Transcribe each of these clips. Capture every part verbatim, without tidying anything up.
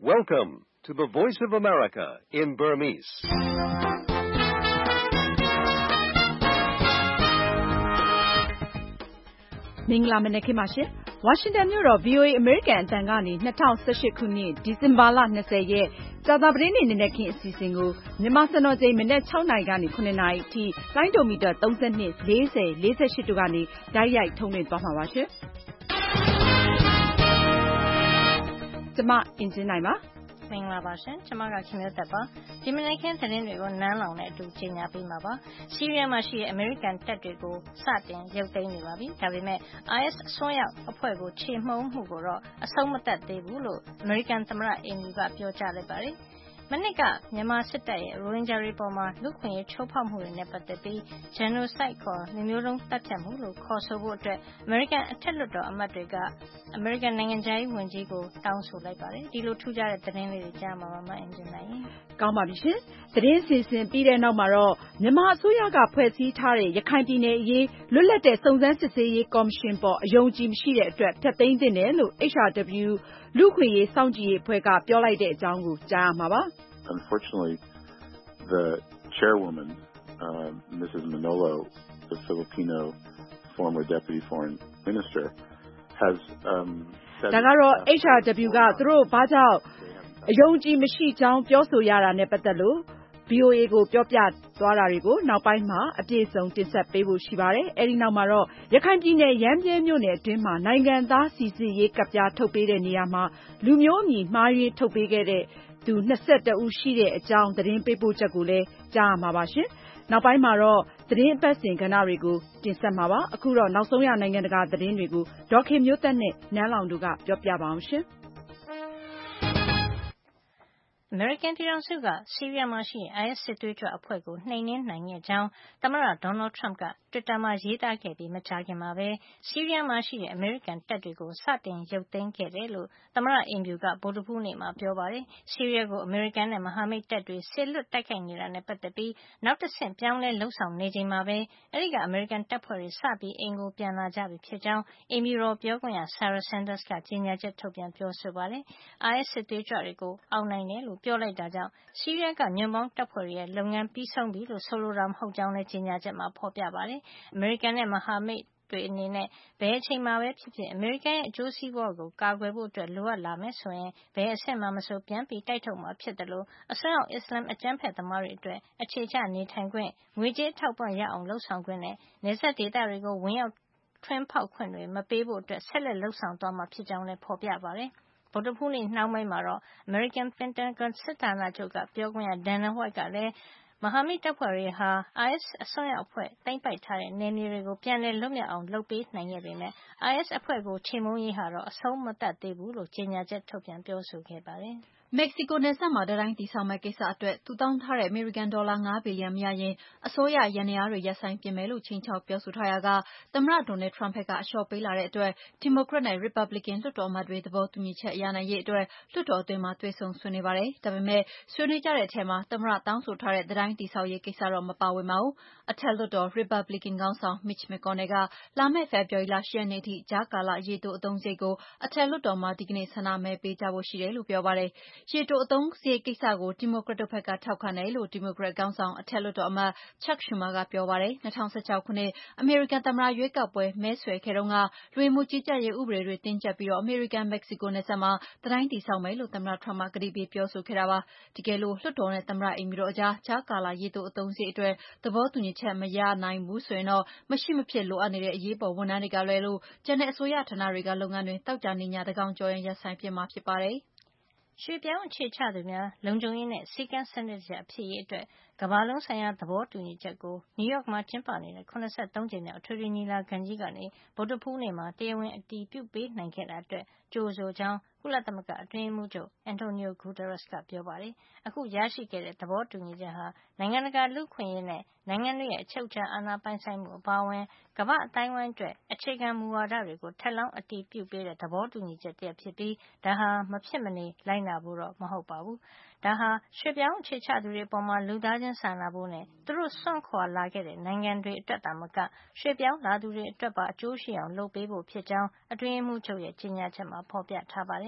Welcome to the Voice of America in Burmese. ။မင်္ဂလာမနက်ခင်းပါရှင်။ ဝါရှင်တန်မြို့တော် ဗွီအိုအေ အမေရိကန်အသံကနေ၂၀၁၈ခုနှစ်ဒီဇင်ဘာလ၂၀ရက်ကြာသပတေးနေ့နနက်ခင်းအစီအစဉ်ကိုမြန်မာစံတော်ချိန်မနက်၆နာရီကနေ၇နာရီအထိလိုင်းဒိုမီတာ၃၂, ၄၀, ၄၈တို့ကနေတိုက်ရိုက်ထုတ်လွှင့်သွားမှာပါရှင်။ကျမအင်ကြင်းနိုင်ပါမင်္ဂလာပါရှင်။ကျမကခင်မျိုးသက်ပါ။ဒီမနက်ခင်းသတင်းတွေကိုနန်းလောင်နဲ့အတူကြေညာပေးမှာပါ။ဆီးရီးယားမှာရှိတဲ့အမေရိကန်တပ်တွေကိုစတင်ရုပ်သိမ်းနေပါပြီ။ဒါပေမဲ့ အိုင်အက်စ် အစွန်းရောက်အဖွဲ့ကိုချေမှုန်းမှုကိုတော့အဆုံးမသတ်သေးဘူးလို့အမေရိကန်သမ္မတအိမ်ဖြူကပြောကြားလိုက်ပါတယ်။မနှစ်ကမြန်မာစစ်တပ်ရဲ့ရိုဟင်ဂျာတွေပေါ်မှာလူ့အခွင့်အရေးချိုးဖောက်မှုတွေနဲ့ပတ်သက်ပြီး genocide ခေါ်လူမျိုးတုံးသတ်ဖြတ်မှုလို့ခေါ်ဆိုဖို့အတွက်အမေရိကန်အထက်လွှတ်တော်အမတ်တွေကအမေရိကန်နိုင်ငံခြားရေးဝန်ကြီးကိုတောင်းဆိုလိုက်ပါတယ်။ဒီလိုထူးခြားတဲ့သတင်းလေးတွေကြားမှာပါမအင်ဂျင်နိုင်ရင်ကောင်းပါပြီရှင်။သတင်းစီစဉ်ပြီးတဲ့နောက်မှာတော့မြန်မာအစိုးရကဖွဲ့စည်းထားတဲ့ရခိုင်ပြည်နယ်အရေးလွတ်လပ်တဲ့စုံစမ်းစစ်ဆေးရေးကော်မရှင်ပေါ်အယုံကြည်မရှိတဲ့အတွက်ဖျက်သိမ်းသင့်တယ်လို့ H R W လူ့အခွင့်အရေးစောင့်ကြည့်ရေးအဖွဲ့ကပြောလိုက်တဲ့အကြောင်းကိုကြားရမှာပါ။ Unfortunately, the chairwoman, uh, Missus Manolo, the Filipino former deputy foreign minister, has um, said... ဒါကတော့ H R W ကသူတို့ဘာကြောင့်အယုံကြည်မရှိကြောင်းပြောဆိုရတာနဲ့ပတ်သက်လို့ ဗွီအိုအေကိုပြောပြသွားတာတွေကိုနောက်ပိုင်းမှာအပြည့်အစုံတင်ဆက်ပေးဖို့ရှိပါတယ်။အဲဒီနောက်မှာတော့ရခိုင်ပြည်နယ်ရမ်းဗြဲမြို့နယ်အတွင်းမှာနိုင်ငံသားစိစစ်ရေးကဒ်ပြားထုတ်ပေးတဲ့နေရာမှာလူမျိုးအမည်မှားယွင်းထုတ်ပေးခဲ့တဲ့သူ၂၁ဦးရှိတဲ့အကြောင်းသတင်းပေးပို့ချက်ကိုလည်းကြားရမှာပါရှင်။နောက်ပိုင်းမှာတော့သတင်းအပတ်စဉ်ကဏ္ဍတွေကိုတင်ဆက်မှာပါ။အခုတော့နောက်ဆုံးရနိုင်ငံတကာသတင်းတွေကိုဒေါ်ခင်မျိုးသက်နဲ့နန်းလောင်တို့ကပြောပြပါအောင်ရှင်။အမေရိကန်ပြည်ထောင်စုကဆီးရီးယားမှာရှိတဲ့ အိုင်အက်စ် စစ်သွေးကြွအဖွဲ့ကိုနှိမ်နင်းနိုင်ခဲ့ကြောင်းသမ္မတဒေါ်နယ်ထရမ့်ကတွစ်တာမှာရေးသားခဲ့ပြီးမကြာခင်မှာပဲဆီးရီးယားမှာရှိတဲ့အမေရိကန်တပ်တွေကိုစတင်ရုပ်သိမ်းခဲ့တယ်လို့သမ္မတအိမ်ဖြူကဗုဒ္ဓဟူးနေ့မှာပြောပါတယ်။ဆီးရီးယားကိုအမေရိကန်နဲ့မဟာမိတ်တပ်တွေစေလွှတ်တိုက်ခိုက်နေတာနဲ့ပတ်သက်ပြီးနောက်တဆင့်ပြောင်းလဲလုပ်ဆောင်နေချိန်မှာပဲအဲဒီကအမေရိကန်တပ်ဖွဲ့တွေစပြီးအိမ်ကိုပြန်လာကြပြီဖြစ်ကြောင်းအိမ်ဖြူတော်ပြောခွင့်ရ Sarah Sanders ကကြေညာချက်ထုတ်ပြန်ပြောဆိုပါတယ်။ အိုင်အက်စ် စစ်သွေးကြွတွေကိုအောင်နိုင်တယ်လို့ပြောလိုက်တာကြောင့်ဆီးရီးယားကညွန့်ပေါင်းတပ်ဖွဲ့တွေရဲ့လုပ်ငန်းပြီးဆုံးပြီလို့ဆိုလိုတာမဟုတ်ကြောင်းလည်းကြေညာချက်မှာဖေါ်ပြပါတယ်။အမေရိကန်နဲ့မဟာမိတ်တွေအနေနဲ့ဘယ်အချိန်မှာပဲဖြစ်ဖြစ်အမေရိကန်ရဲ့အကျိုးစီးပွားကိုကာကွယ်ဖို့အတွက်လိုအပ်လာမယ်ဆိုရင်ဘယ်အဆင့်မှာမဆိုပြန်ပြီးတိုက်ထုတ်မှာဖြစ်တယ်လို့အစွန်းရောက်အစ္စလာမ်အကြမ်းဖက်သမားတွေအတွက်အခြေချနေထိုင်ခွင့်ငွေကြေးအထောက်ပံ့ရအောင်လုပ်ဆောင်ခွင့်နဲ့နယ်စပ်ဒေသတွေကိုဝင်ရောက်ထွင်းဖောက်ခွင့်တွေမပေးဖို့အတွက်ဆက်လက်လုပ်ဆောင်သွားမှာဖြစ်ကြောင်းလည်းဖေါ်ပြပါတယ်။ဗုဒ္ဓဟူးနေ့နှောင်းပိုင်းမှာတော့အမေရိကန်ပင်တာဂွန်စစ်ဌာနချုပ်ကပြောခွင့်ရ Dana White ကလည်းမဟာမိတ်တပ်ဖွဲ့တွေဟာ အိုင်အက်စ်အစွန်းရောက်အဖွဲ့သိမ်းပိုက်ထားတဲ့နယ်မြေတွေကိုပြန်လည်လွတ်မြောက်အောင်လုပ်ပေးနိုင်ခဲ့ပေမဲ့အိုင်အက်စ်အဖွဲ့ကိုချေမှုန်းရေးဟာတော့အဆုံးမသတ်သေးဘူးလို့ကြေညာချက်ထုတ်ပြန်ပြောဆိုခဲ့ပါတယ်။မက္ကဆီကိုနယ်စပ်မှာတံတိုင်းတည်ဆောက်မယ့်ကိစ္စအတွက်သူတောင်းထားတဲ့အမေရိကန်ဒေါ်လာ၅ဘီလီယံမရရင်အစိုးရယန္တရားတွေရပ်ဆိုင်းပစ်မယ်လို့ခြိမ်းခြောက်ပြောဆိုထားရာကသမ္မတဒေါ်နယ်ထရမ့်ဘက်ကအလျှော့ပေးလာတဲ့အတွက်ဒီမိုကရက်နဲ့ရီပတ်ဘလစ်ကန်လွှတ်တော်အမတ်တွေသဘောတူညီချက်ရနိုင်ရေးအတွက်လွှတ်တော်အတွင်းမှာတွေ့ဆုံဆွေးနွေးပါတယ်။ဒါပေမဲ့ဆွေးနွေးကြတဲ့အထဲမှာသမ္မတတောင်းဆိုထားတဲ့တံတိုင်းတည်ဆောက်ရေးကိစ္စတော့မပါဝင်ပါဘူး။အထက်လွှတ်တော်ရီပတ်ဘလစ်ကန်ခေါင်းဆောင် Mitch McConnell ကလာမယ့်ဖေဖော်ဝါရီလ၈ရက်နေ့ထိကြားကာလရေတိုအသုံးစရိတ်ကိုအထက်လွှတ်တော်မှာဒီကနေ့ဆန္ဒမဲပေးကြဖို့ရှိတယ်လို့ပြောပါတယ်။ရေတိုအသုံးစရိတ်ကိစ္စကိုဒီမိုကရက်တို့ဘက်ကထောက်ခံတယ်လို့ဒီမိုကရက်ခေါင်းဆောင်အထက်လွှတ်တော်အမတ် Chuck Schumer ကပြောပါတယ်။၂၀၁၆ခုနှစ်အမေရိကန်သမ္မတရွေးကောက်ပွဲမဲဆွယ်ခဲ့တုန်းကလူဝင်မှုကြီးကြပ်ရေးဥပဒေတွေတင်းကျပ်ပြီးအမေရိကန်မက္ကဆီကိုနယ်စပ်မှာတံတိုင်းတည်ဆောက်မယ်လို့သမ္မတထရမ့်ကကတိပေးပြောဆိုခဲ့တာပါ။တကယ်လို့လွှတ်တော်နဲ့သမ္မတအိမ်ဖြူတော်အကြားကြားကာလရေတိုအသုံးစရိတ်အတွက်သဘောတူညီချက်မရနိုင်ဘူးဆိုရင်တော့မရှိမဖြစ်လိုအပ်နေတဲ့အရေးပေါ်ဝန်ထမ်းတွေကလွဲလို့ကျန်တဲ့အစိုးရဌာနတွေကလုပ်ငန်းတွေသောကြာနေ့ညသန်းခေါင်ကျော်ရင်ရပ်ဆိုင်းပစ်မှာဖြစ်ပါတယ်။ရွှေ့ပြောင်းအခြေချသူများလုံခြုံရေးနဲ့စည်းကမ်းစနစ်တကျဖြစ်ရေးအတွက်ကမ္ဘာလုံးဆိုင်ရာသဘောတူညီချက်ကိုနယူးယောက်မှာကျင်းပနေတဲ့၇၃ကြိမ်မြောက်အထွေထွေညီလာခံကြီးကနေဗုဒ္ဓဟူးနေ့မှာတရားဝင်အတည်ပြုပေးနိုင်ခဲ့တာအတွက်ကြိုဆိုကြောင်းကုလသမဂ္ဂအတွင်းရေးမှူးချုပ် Antonio Guterres ကပြောပါတယ်။အခုရရှိခဲ့တဲ့သဘောတူညီချက်ဟာနိုင်ငံတကာလူ့အခွင့်အရေးနဲ့နိုင်ငံတွေရဲ့အချုပ်အခြာအာဏာပိုင်ဆိုင်မှုအပါအဝင်ကမ္ဘာ့အသိုင်းအဝိုင်းအတွက်အခြေခံမူဝါဒတွေကိုထပ်လောင်းအတည်ပြုပေးတဲ့သဘောတူညီချက်တရပ်ဖြစ်ပြီးဒါဟာမဖြစ်မနေလိုက်နာဖို့တော့မဟုတ်ပါဘူး။ဒါဟာရွှေ့ပြောင်းအခြေချသူတွေအပေါ်လူသားချင်းစာနာဖို့နဲ့သူတို့စွန့်ခွာလာခဲ့တဲ့နိုင်ငံတွေအတွက်သာမကရွှေ့ပြောင်းလာသူတွေအတွက်ပါအကျိုးရှိအောင်လုပ်ပေးဖို့ဖြစ်ကြောင်းအတွင်းရေးမှူးချုပ်ရဲ့ကြေညာချက်မှာဖေါ်ပြထားပါတယ်။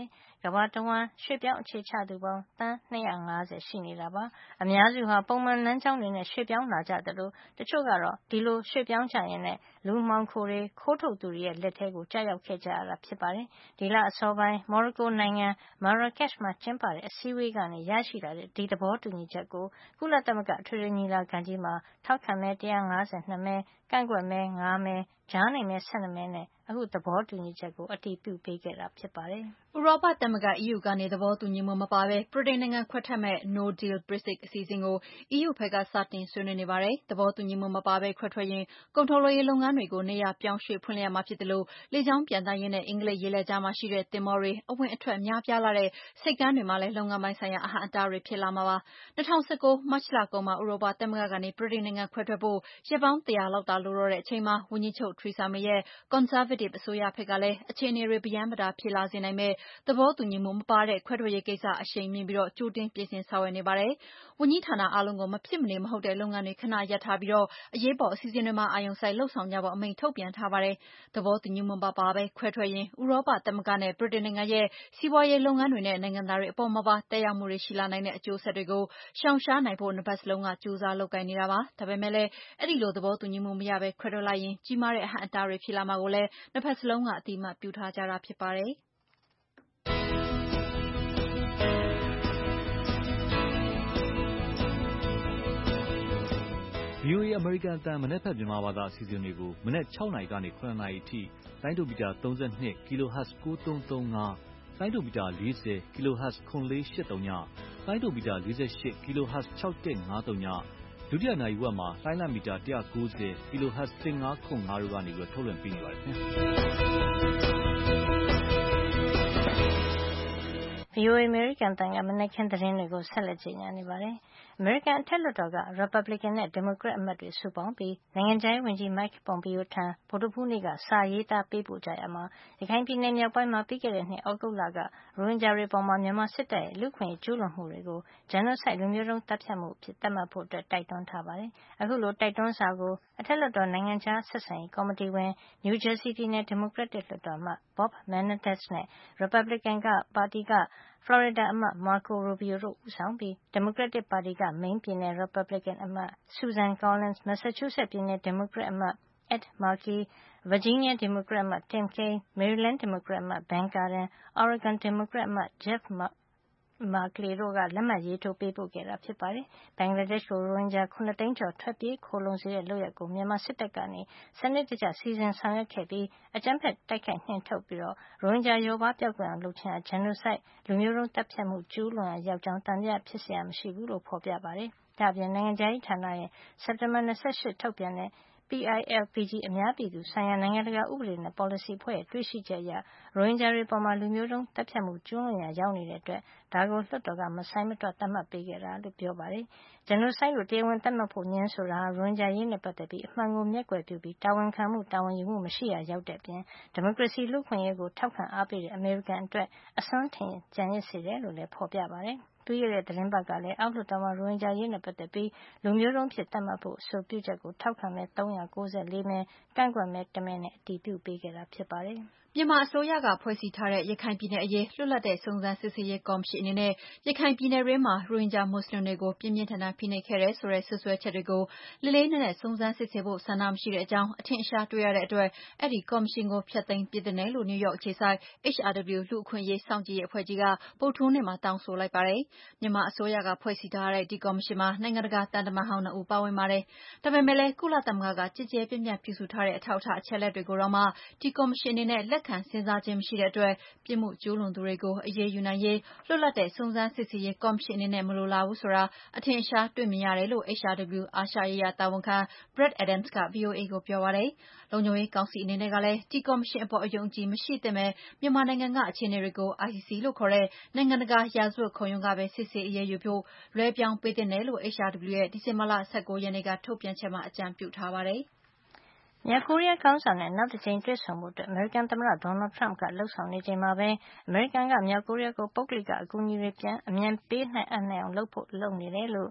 ကမ္ဘာတဝန်းရွှေ့ပြောင်းအခြေချသူပေါင်းသန်း၂၅၀ရှိနေတာပါ။အများစုဟာပုံမှန်လမ်းကြောင်းတွေနဲ့ရွှေ့ပြောင်းလာကြသလိုတချို့ကတော့ဒီလိုရွှေ့ပြောင်းကြရင်နဲ့လူမှောင်ခိုတွေခိုးထုတ်သူတွေရဲ့လက်ထဲကိုကျရောက်ခဲ့ကြရတာဖြစ်ပါတယ်။ဒီလအစောပိုင်းမော်ရိုကိုနိုင်ငံမာရာကက်ရှ်မှာကျင်းပတဲ့အစည်းအဝေးကနေရရှိလာတဲ့ဒီသဘောတူညီချက်ကိုကုလသမဂ္ဂအထွေထွေညီလာခံကြီးမှာထောက်ခံမဲ၁၅၂မဲကန့်ကွက်မဲ၅မဲကြားနေမဲ၁၂မဲနဲ့အခုသဘောတူညီချက်ကိုအတည်ပြုပေးခဲ့တာဖြစ်ပါတယ်။ဥရောပသမဂ္ဂ E U ကနေသဘောတူညီမှုမပါဘဲဗြိတိန်နိုင်ငံခွဲထွက်မယ့် No Deal Brexit အစီအစဉ်ကို E U ဘက်ကစတင်ဆွေးနွေးနေပါတယ်။သဘောတူညီမှုမပါဘဲခွဲထွက်ရင်ကုန်ထုတ်လုပ်ရေးလုပ်ငန်းတွေကိုနေရာပြောင်းရွှေ့ဖွင့်လှစ်ရမှာဖြစ်သလိုလေကြောင်းပျံသန်းရေးနဲ့အင်္ဂလိပ်ရေလက်ကြားမှာရှိတဲ့သင်္ဘောတွေအဝင်အထွက်များပြားလှတဲ့ဆိပ်ကမ်းတွေမှာလည်းလုပ်ငန်းပိုင်းဆိုင်ရာအဟန့်အတားတွေဖြစ်လာမှာပါ။၂၀၁၉မတ်လကုန်မှာဥရောပသမဂ္ဂကနေဗြိတိန်နိုင်ငံခွဲထွက်ဖို့ရက်ပေါင်းတရာလောက်သာလိုတော့တဲ့အချိန်မှာဝန်ကြီးချုပ် Theresa May ရဲ့ Conservative အစိုးရဘက်ကလည်းအခြေအနေတွေပရမ်းပတာဖြစ်လာစေနိုင်မယ့်သဘောတူညီမှုမပါတဲ့ခွဲထွက်ရေးကိစ္စအရှိန်မြှင့်ပြီးကြိုတင်ပြင်ဆင်ဆောင်ရွက်နေပါတယ်။ဝန်ကြီးဌာနအားလုံးကိုမဖြစ်မနေမဟုတ်တဲ့လုပ်ငန်းတွေခဏရပ်ထားပြီးအရေးပေါ်အစီအစဉ်တွေမှာအာရုံစိုက်လုပ်ဆောင်ကြဖို့အမိန့်ထုတ်ပြန်ထားပါတယ်။သဘောတူညီမှုမပါဘဲခွဲထွက်ရင်ဥရောပသမဂ္ဂနဲ့ဗြိတိန်နိုင်ငံရဲ့စီးပွားရေးလုပ်ငန်းတွေနဲ့နိုင်ငံသားတွေအပေါ်မှာပါသက်ရောက်မှုတွေရှိလာနိုင်တဲ့အကျိုးဆက်တွေကိုရှောင်ရှားနိုင်ဖို့နှစ်ဘက်စလုံးကကြိုးစားလုပ်ကိုင်နေတာပါ။ဒါပေမဲ့လည်းအဲဒီလိုသဘောတူညီမှုမရဘဲခွဲထွက်လိုက်ရင်ကြီးမားတဲ့အဟန့်အတားတွေဖြစ်လာမှာကိုလည်းနှစ်ဘက်စလုံးကအသိအမှတ်ပြုထားကြတာဖြစ်ပါတယ်။ V O A အမေရိကန်အသံမနက်ဖြန်မြန်မာဘာသာအစီအစဉ်တွေကိုမနက်၆နာရီကနေ၇နာရီအထိလိုင်းဒိုမီတာ၃၂ kHz ကိုးသုံးသုံးငါးလိုင်းဒိုမီတာ၄၀ kHz ခုနှစ်လေးရှစ်သုံးညလိုင်းဒိုမီတာ၄၈ kHz ၆၁၅သုံးညဒုတိယနာရီဝက်မှာလိုင်းလမီတာ၁၉၀ kHz ၁၅ခု၅တို့ကနေထုတ်လွှင့်ပေးနေပါတယ်ခင်ဗျာ။ V O A အမေရိကန်အသံကမနက်ခင်းသတင်းတွေကိုဆက်လက်ကြေညာနေပါတယ်။အမေရိကန်အထက်လွှတ်တော်ကရီပတ်ဘလစ်ကန်နဲ့ဒီမိုကရက်အမတ်တွေစုပေါင်းပြီးနိုင်ငံခြားရေးဝန်ကြီး Mike Pompeo ထံဗုဒ္ဓဟူးနေ့ကစာရေးသားပေးပို့ကြရာမှာရခိုင်ပြည်နယ်မြောက်ပိုင်းမှာပြီးခဲ့တဲ့နှစ်သြဂုတ်လကရိုဟင်ဂျာတွေအပေါ်မြန်မာစစ်တပ်ရဲ့လူ့အခွင့်အရေးကျူးလွန်မှုတွေကို Genocide လူမျိုးတုန်းသတ်ဖြတ်မှုအဖြစ်သတ်မှတ်ဖို့တိုက်တွန်းထားပါတယ်။အခုလိုတိုက်တွန်းစာကိုအထက်လွှတ်တော်နိုင်ငံခြားဆက်ဆံရေးကော်မတီဝင်နယူးဂျာစီပြည်နယ်ဒီမိုကရက်တစ်လွှတ်တော်အမတ် Bob Menendez နဲ့ ရီပတ်ဘလစ်ကန်ပါတီကဖလော်ရီဒါအမတ် Marco Rubio တို့ဦးဆောင်ပြီးဒီမိုကရက်တစ်ပါတီကမိန်းပြည်နယ်ရီပတ်ဘလစ်ကန်အမတ် Susan Collins, Massachusetts ပြည်နယ်ဒီမိုကရက်အမတ် Ed Markey, Virginia ဒီမိုကရက်အမတ် Tim Kaine, Maryland ဒီမိုကရက်အမတ် Ben Cardin, Oregon ဒီမိုကရက်အမတ် Jeff Merkley တို့ကလက်မှတ်ရေးထိုးပေးပို့ခဲ့တာဖြစ်ပါတယ်။ဘင်္ဂလားဒေ့ရှ်ကိုရိုဟင်ဂျာ၇သိန်းကျော်ထွက်ပြေးခိုလှုံစေတဲ့လုပ်ရပ်ကိုမြန်မာစစ်တပ်ကနေစနစ်တကျစီစဉ်ဆောင်ရွက်ခဲ့ပြီးအကြမ်းဖက်တိုက်ခိုက်နှင်ထုတ်ပြီးရိုဟင်ဂျာလျော့ပါးပျောက်ကွယ်အောင်လုပ်ခြင်းဟာ Genocide လူမျိုးတုန်းသတ်ဖြတ်မှုကျူးလွန်ရာရောက်ကြောင်းသံသယဖြစ်စရာမရှိဘူးလို့ဖေါ်ပြပါတယ်။ဒါ့အပြင်နိုင်ငံခြားရေးဌာနရဲ့စက်တင်ဘာ၂၈ထုတ်ပြန်တဲ့P I L P G အများပြည်သူဆိုင်ရာနိုင်ငံတကာဥပဒေနဲ့ပေါ်လစီအဖွဲ့ရဲ့တွေ့ရှိချက်အရရိုဟင်ဂျာတွေအပေါ်လူမျိုးတုန်းသတ်ဖြတ်မှုကျူးလွန်ရာရောက်နေတဲ့အတွက်ဒါကိုလွှတ်တော်ကမဆိုင်မတွက်သတ်မှတ်ပေးခဲ့တာလို့ပြောပါတယ်။ Genocide လို့တရားဝင်သတ်မှတ်ဖို့ငြင်းဆိုတာဟာရိုဟင်ဂျာအရေးနဲ့ပတ်သက်ပြီးအမှန်ကိုမျက်ကွယ်ပြုပြီးတာဝန်ခံမှုတာဝန်ယူမှုမရှိရာရောက်တဲ့အပြင်ဒီမိုကရေစီလူ့အခွင့်အရေးကိုထောက်ခံအားပေးတဲ့အမေရိကန်အတွက်အစွမ်းထင်ကျန်ရစ်စေတယ်လို့လည်းဖေါ်ပြပါတယ်။ပြီးခဲ့တဲ့သတင်းပတ်ကလည်းအောက်လွှတ်တော်မှာရိုဟင်ဂျာအရေးနဲ့ပတ်သက်ပြီးလူမျိုးတုန်းအဖြစ်သတ်မှတ်ဖို့အဆိုပြုချက်ကိုထောက်ခံမဲ၃၉၄မဲကန့်ကွက်မဲတမဲနဲ့အတည်ပြုပေးခဲ့တာဖြစ်ပါတယ်။မြန်မာအစိုးရကဖွဲ့စည်းထားတဲ့ရခိုင်ပြည်နယ်အရေးလွတ်လပ်တဲ့စုံစမ်းစစ်ဆေးရေးကော်မရှင်အနေနဲ့ရခိုင်ပြည်နယ်တွင်းမှာရိုဟင်ဂျာမွတ်ဆလင်တွေကိုပြင်းပြင်းထန်ထန်ဖိနှိပ်ခဲ့တယ်ဆိုတဲ့စွပ်စွဲချက်တွေကိုလေးလေးနက်နက်စုံစမ်းစစ်ဆေးဖို့ဆန္ဒမရှိတဲ့အကြောင်းအထင်အရှားတွေ့ရတဲ့အတွက်အဲဒီကော်မရှင်ကိုဖျက်သိမ်းပစ်သင့်တယ်လို့နယူးယောက်အခြေစိုက် H R W လူ့အခွင့်အရေးစောင့်ကြည့်ရေးအဖွဲ့ကြီးကဗုဒ္ဓဟူးနေ့မှာတောင်းဆိုလိုက်ပါတယ်။မြန်မာအစိုးရကဖွဲ့စည်းထားတဲ့ဒီကော်မရှင်မှာနိုင်ငံတကာသံတမန်ဟောင်းနှစ်ဦးပါဝင်ပါတယ်။ဒါပေမဲ့လည်းကုလသမဂ္ဂကကျယ်ကျယ်ပြန့်ပြန့်ပြုစုထားတဲ့အထောက်အထားအချက်အလက်တွေကိုတော့မှဒီကော်မရှင်အနေနဲ့လက်ခံစဉ်းစားခြင်းမရှိတဲ့အတွက်ပြစ်မှုကျူးလွန်သူတွေကိုအရေးယူနိုင်ရေးလွတ်လပ်တဲ့စုံစမ်းစစ်ဆေးရေးကော်မရှင်အနေနဲ့မလိုလားဘူးဆိုတာအထင်အရှားတွေ့မြင်ရတယ်လို့ H R W အာရှရေးရာတာဝန်ခံ Brad Adams က V O A ကိုပြောပါတယ်။လုံခြုံရေးကောင်စီအနေနဲ့ကလည်းဒီကော်မရှင်အပေါ်အယုံအကြည်မရှိသင့်ပဲမြန်မာနိုင်ငံကအခြေအနေတွေကို I C C လို့ခေါ်တဲ့နိုင်ငံတကာရာဇဝတ်ခုံရုံးကပဲစစ်ဆေးအရေးယူဖို့လွှဲပြောင်းပေးသင့်တယ်လို့ H R W ရဲ့ဒီဇင်ဘာလ၁၉ရက်နေ့ကထုတ်ပြန်ချက်မှာအကြံပြုထားပါတယ်။မြောက်ကိုရီးယားခေါင်းဆောင်နဲ့နောက်တကြိမ်တွေ့ဆုံဖို့အမေရိကန်သမ္မတ Donald Trump ကလုပ်ဆောင်နေချိန်မှာပဲအမေရိကန်ကမြောက်ကိုရီးယားကိုပုဂ္ဂလိကအကူအညီတွေပြန်အမြန်ပေးနိုင်အပ်နိုင်အောင်လုပ်ဖို့လုပ်နေတယ်လို့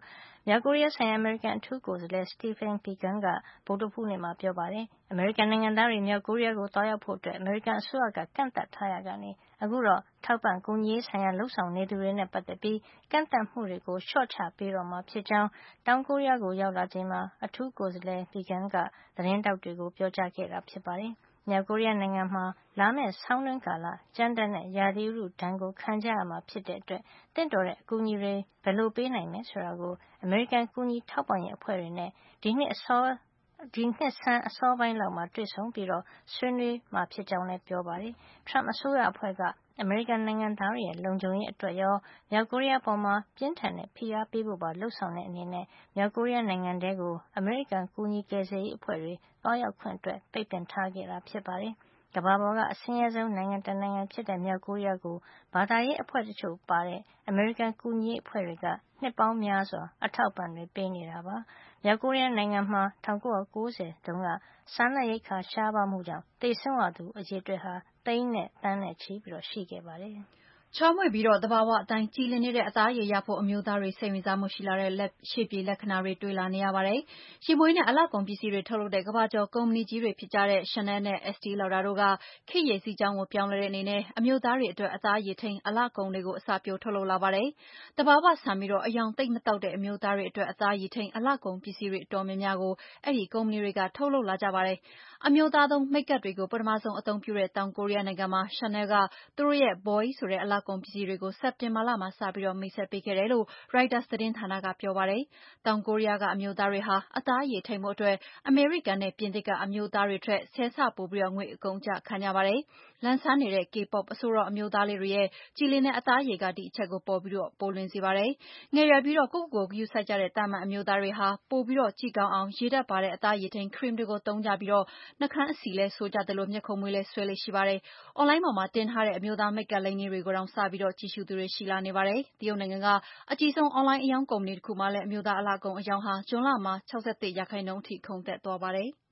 မြောက်ကိုရီးယားဆိုင်ရာအမေရိကန်အထူးကိုယ်စားလှယ် Stephen Biegun ကဗုဒ္ဓဟူးနေ့မှာပြောပါတယ်။ အမေရိကန်နိုင်ငံသားတွေမြောက်ကိုရီးယားကိုသွားရောက်ဖို့အမေရိကန်အစိုးရကကန့်သတ်ထားရာကနေအခုတော့ထောက်ပံ့ကူညီရေးဆိုင်ရာလုပ်ဆောင်နေသူတွေနဲ့ပတ်သက်ပြီးကန့်သတ်မှုတွေကိုလျှော့ချပေးတော့မှာဖြစ်ကြောင်းတောင်ကိုရီးယားကိုရောက်လာချိန်မှာအထူးကိုယ်စားလှယ် Biegun ကသတင်းထောက်တွေကိုပြောကြားခဲ့တာဖြစ်ပါတယ်။မြောက်ကိုရီးယားနိုင်ငံမှာလာမယ့်ဆောင်းတွင်းကာလကြမ်းတမ်းတဲ့ရာသီဥတုဒဏ်ကိုခံကြရမှာဖြစ်တဲ့အတွက်သင့်တော်တဲ့အကူအညီတွေဘယ်လိုပေးနိုင်မယ်ဆိုတာကိုအမေရိကန်ကူညီထောက်ပံ့ရေးအဖွဲ့တွေနဲ့ဒီနှစ်အစောဒီနှစ်ဆန်းအစောပိုင်းလောက်မှာတွေ့ဆုံပြီးဆွေးနွေးမှာဖြစ်ကြောင်းလည်းပြောပါတယ်။ Trump အစိုးရအဖွဲ့ကအမေရိကန်နိုင်ငံသားတွေရဲ့လုံခြုံရေးအတွက်ရောမြောက်ကိုရီးယားအပေါ်ပြင်းထန်တဲ့ဖိအားပေးဖို့ပါလုပ်ဆောင်တဲ့အနေနဲ့မြောက်ကိုရီးယားနိုင်ငံထဲကိုအမေရိကန်ကူညီကယ်ဆယ်ရေးအဖွဲ့တွေသွားရောက်ခွင့်အတွက်ပိတ်ပင်ထားခဲ့တာဖြစ်ပါတယ်။ကမ္ဘာပေါ်ကအဆင်းရဲဆုံးနိုင်ငံတနိုင်ငံဖြစ်တဲ့မြောက်ကိုရီးယားကိုဘာသာရေးအဖွဲ့တချို့ပါတဲ့အမေရိကန်ကူညီရေးအဖွဲ့တွေကနှစ်ပေါင်းများစွာအထောက်အပံ့တွေပေးနေတာပါ။မြောက်ကိုရီးယားနိုင်ငံမှာ၁၉၉၀တုန်းကစားနပ်ရိက္ခာရှားပါးမှုကြောင့်သေဆုံးရသူအရေအတွက်ဟာသိန်းနဲ့သန်းနဲ့ချီရှိခဲ့ပါတယ်။ချောမွေ့ပြီးသဘာဝအတိုင်းကြည်လင်နေတဲ့အသားအရည်ရဖို့အမျိုးသားတွေစိတ်ဝင်စားမှုရှိလာတဲ့ရှေ့ပြေလက္ခဏာတွေတွေ့လာနေရပါတယ်။ရင်မွေးနဲ့အလှကုန်ပစ္စည်းတွေထုတ်လုပ်တဲ့ကမ္ဘာကျော်ကုမ္ပဏီကြီးတွေဖြစ်ကြတဲ့ Chanel နဲ့ Estee Lauder တို့ကခေတ်ရေစီးကြောင်းကိုပြောင်းလဲတဲ့အနေနဲ့အမျိုးသားတွေအတွက်အသားအရည်ထိန်းအလှကုန်တွေကိုအစပျိုးထုတ်လုပ်လာပါတယ်။သဘာဝဆန်ပြီးအရောင်သိပ်မသောက်တဲ့အမျိုးသားတွေအတွက်အသားအရည်ထိန်းအလှကုန်ပစ္စည်းတွေအတော်များများကိုအဲဒီကုမ္ပဏီတွေကထုတ်လုပ်လာကြပါတယ်။အမျိုးသားသုံးမိတ်ကပ်တွေကိုပထမဆုံးအသုံးပြုတဲ့တောင်ကိုရီးယားနိုင်ငံမှာ Chanel ကသူတို့ရဲ့ Boy ဆိုတဲ့အလှကုန်ပစ္စည်းတွေကိုစက်တင်ဘာလမှာစပြီးမိတ်ဆက်ပေးခဲ့တယ်လို့ ရိုက်တာသတင်းဌာနကပြောပါတယ်။တောင်ကိုရီးယားကအမျိုးသားတွေဟာအသားအရည်ထိန်းဖို့အတွက်အမေရိကန်နဲ့ပြင်သစ်ကအမျိုးသားတွေထက်ဆယ်ဆပိုပြီးငွေအကုန်အကျခံကြပါတယ်။လန်းဆန်းနေတဲ့ K-pop အဆိုတော်အမျိုးသားလေးတွေရဲ့ကြည်လင်တဲ့အသားအရည်ကဒီအချက်ကိုပိုပြီးပိုလွင်စေပါတယ်။ငယ်ရွယ်ပြီးကိုယ့်ကိုယ်ကိုဂရုစိုက်ကြတဲ့သာမန်အမျိုးသားတွေဟာပိုပြီးကြည့်ကောင်းအောင်ရေဓာတ်ပါတဲ့အသားအရည်ထိန်းခရင်တွေကိုသုံးကြပြီးနှာခမ်းအစီလည်းဆိုးကြသလိုမျက်ခုံးမွေးလည်းစွဲလေ့ရှိပါတယ်။ အွန်လိုင်းပေါ်မှာတင်ထားတဲ့အမျိုးသားမိတ်ကပ်လိမ်းကြီးတွေကိုတောင်စပြီးကြည့်ရှုသူတွေရှိလာနေပါတယ်။တရုတ်နိုင်ငံကအကြီးဆုံးအွန်လိုင်းအရောင်းကုမ္ပဏီတခုမှာလည်းအမျိုးသားအလှကုန်အရောင်းဟာဇွန်လမှာ၆၁ရာခိုင်နှုန်းထိခုန်တက်သွားပါတယ်။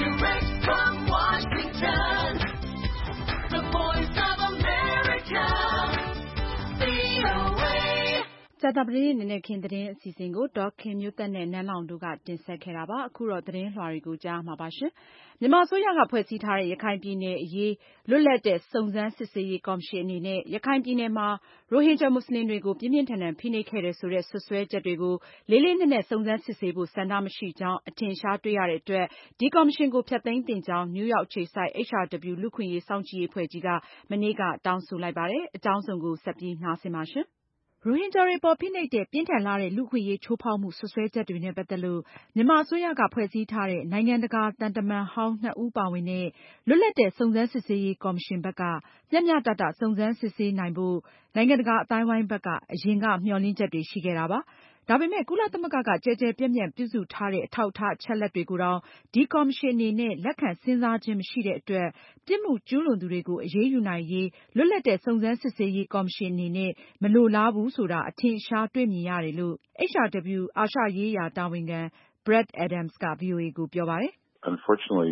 VOA ကြာသပတေးနေ့နံနက်ခင်းသတင်းအစီအစဉ်ကိုဒေါ်ခင်မျိုးသက်နဲ့နန်းလောင်တို့ကတင်ဆက်ခဲ့တာပါ။အခုတော့သတင်းလွှာတွေကိုကြားမှာပါရှင်။မြန်မာအစိုးရကဖွဲ့စည်းထားတဲ့ရခိုင်ပြည်နယ်အရေးလွတ်လပ်တဲ့စုံစမ်းစစ်ဆေးရေးကော်မရှင်အနေနဲ့ရခိုင်ပြည်နယ်မှာရိုဟင်ဂျာမွတ်စလင်တွေကိုပြင်းပြင်းထန်ထန်ဖိနှိပ်ခဲ့တယ်ဆိုတဲ့စွပ်စွဲချက်တွေကိုလေးလေးနက်နက်စုံစမ်းစစ်ဆေးဖို့ဆန္ဒမရှိကြောင်းအထင်အရှားတွေ့ရတဲ့အတွက်ဒီကော်မရှင်ကိုဖျက်သိမ်းသင့်ကြောင်းနယူးယောက်အခြေစိုက် H R W လူ့အခွင့်အရေးစောင့်ကြည့်ရေးအဖွဲ့ကြီးကမနေ့ကတောင်းဆိုလိုက်ပါတယ်။အကြောင်းစုံကိုဆက်ပြီးနားဆင်ပါရှင်။ရိုဟင်ဂျာတွေအပေါ်ဖိနှိပ်တဲ့ပြင်းထန်လှတဲ့လူ့အခွင့်အရေးချိုးဖောက်မှုစွပ်စွဲချက်တွေနဲ့ပတ်သက်လို့မြန်မာအစိုးရကဖွဲ့စည်းထားတဲ့နိုင်ငံတကာသံတမန်ဟောင်းနှစ်ဦးပါဝင်တဲ့လွတ်လပ်တဲ့စုံစမ်းစစ်ဆေးရေးကော်မရှင်ဘက်ကမျှမျှတတစုံစမ်းစစ်ဆေးနိုင်ဖို့နိုင်ငံတကာအသိုင်းအဝိုင်းဘက်ကအရင်ကမျှော်လင့်ချက်တွေရှိခဲ့တာပါ။ဒါပေမဲ့ကုလသမဂ္ဂကကျယ်ကျယ်ပြန့်ပြန့်ပြုစုထားတဲ့အထောက်အထားအချက်အလက်တွေကိုတောင်ဒီကော်မရှင်အနေနဲ့လက်ခံစဉ်းစားခြင်းမရှိတဲ့အတွက်ပြစ်မှုကျူးလွန်သူတွေကိုအရေးယူနိုင်ရေးလွတ်လပ်တဲ့စုံစမ်းစစ်ဆေးရေးကော်မရှင်အနေနဲ့မလိုလားဘူးဆိုတာအထင်အရှားတွေ့မြင်ရတယ်လို့ H R W အာရှရေးရာတာဝန်ခံ Brad Adams က ဗွီအိုအေကိုပြောပါတယ်။ Unfortunately,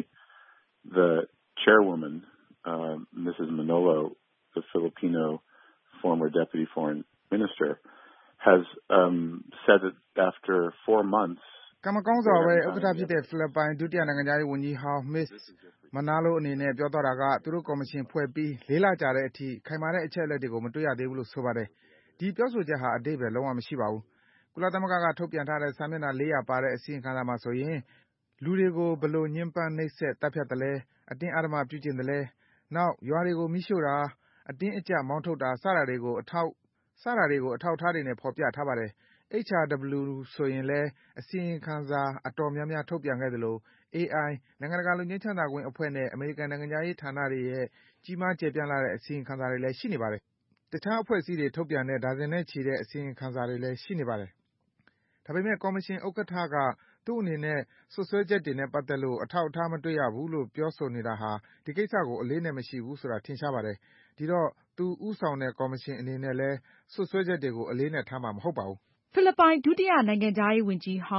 the chairwoman, uh, Missus Manolo, the Filipino former deputy foreign minister, has um, said that after four months, ကံမကောင်းစွာပဲဥက္ကဋ္ဌဖြစ်တဲ့ဖိလစ်ပိုင်ဒုတိယနိုင်ငံခြားရေးဝန်ကြီးဟောင်း Miz Manalo အနေနဲ့ပြောသွားတာကသူတို့ကော်မရှင်ဖွဲ့ပြီးလေးလကြာတဲ့အထိခိုင်မာတဲ့အချက်အလက်တွေကိုမတွေ့ရသေးဘူးလို့ဆိုပါတယ်။ဒီပြောဆိုချက်ဟာအဓိပ္ပါယ်လုံးဝမရှိပါဘူး။ကုလသမဂ္ဂကထုတ်ပြန်ထားတဲ့စာမျက်နှာလေးရာပါတဲ့အစီရင်ခံစာမှာဆိုရင်လူတွေကိုဘယ်လိုညှဉ်းပန်းနှိပ်စက်တပ်ဖြတ်သလဲအတင်းအဓမ္မပြုကျင့်သလဲနောက်ရွာတွေကိုမီးရှို့တာအတင်းအကျပ်မောင်းထုတ်တာစတာတွေကိုအထောက်စတာတွေကိုအထောက်ထားတွေနဲ့ဖော်ပြထားပါတယ်။ H R W ဆိုရင်လည်းအစီရင်ခံစာအတော်များများထုတ်ပြန်ခဲ့သလို A I နိုင်ငံတကာလွတ်ငြိမ်းချမ်းသာခွင့်အဖွဲ့နဲ့အမေရိကန်နိုင်ငံခြားရေးဌာနတွေရဲ့ကြီးမားကျယ်ပြန့်လှတဲ့အစီရင်ခံစာတွေလည်းရှိနေပါတယ်။တခြားအဖွဲ့အစည်းတွေထုတ်ပြန်တဲ့ဒါဇင်နဲ့ချီတဲ့အစီရင်ခံစာတွေလည်းရှိနေပါတယ်။ဒါပေမဲ့ကော်မရှင်ဥက္ကဋ္ဌကသူ့အနေနဲ့စွပ်စွဲချက်တွေနဲ့ပတ်သက်လို့အထောက်အထားမတွေ့ရဘူးလို့ပြောဆိုနေတာဟာဒီကိစ္စကိုအလေးအနက်မရှိဘူးဆိုတာထင်ရှားပါတယ်။ဒီတော့သူဦးဆောင်တဲ့ကော်မရှင်အနေနဲ့လည်းစွပ်စွဲချက်တွေကိုအလေးအနက်ထားမှာမဟုတ်ပါဘူး။ဖိလစ်ပိုင်ဒုတိယနိုင်ငံခြားရေးဝန်ကြီးဟောင်း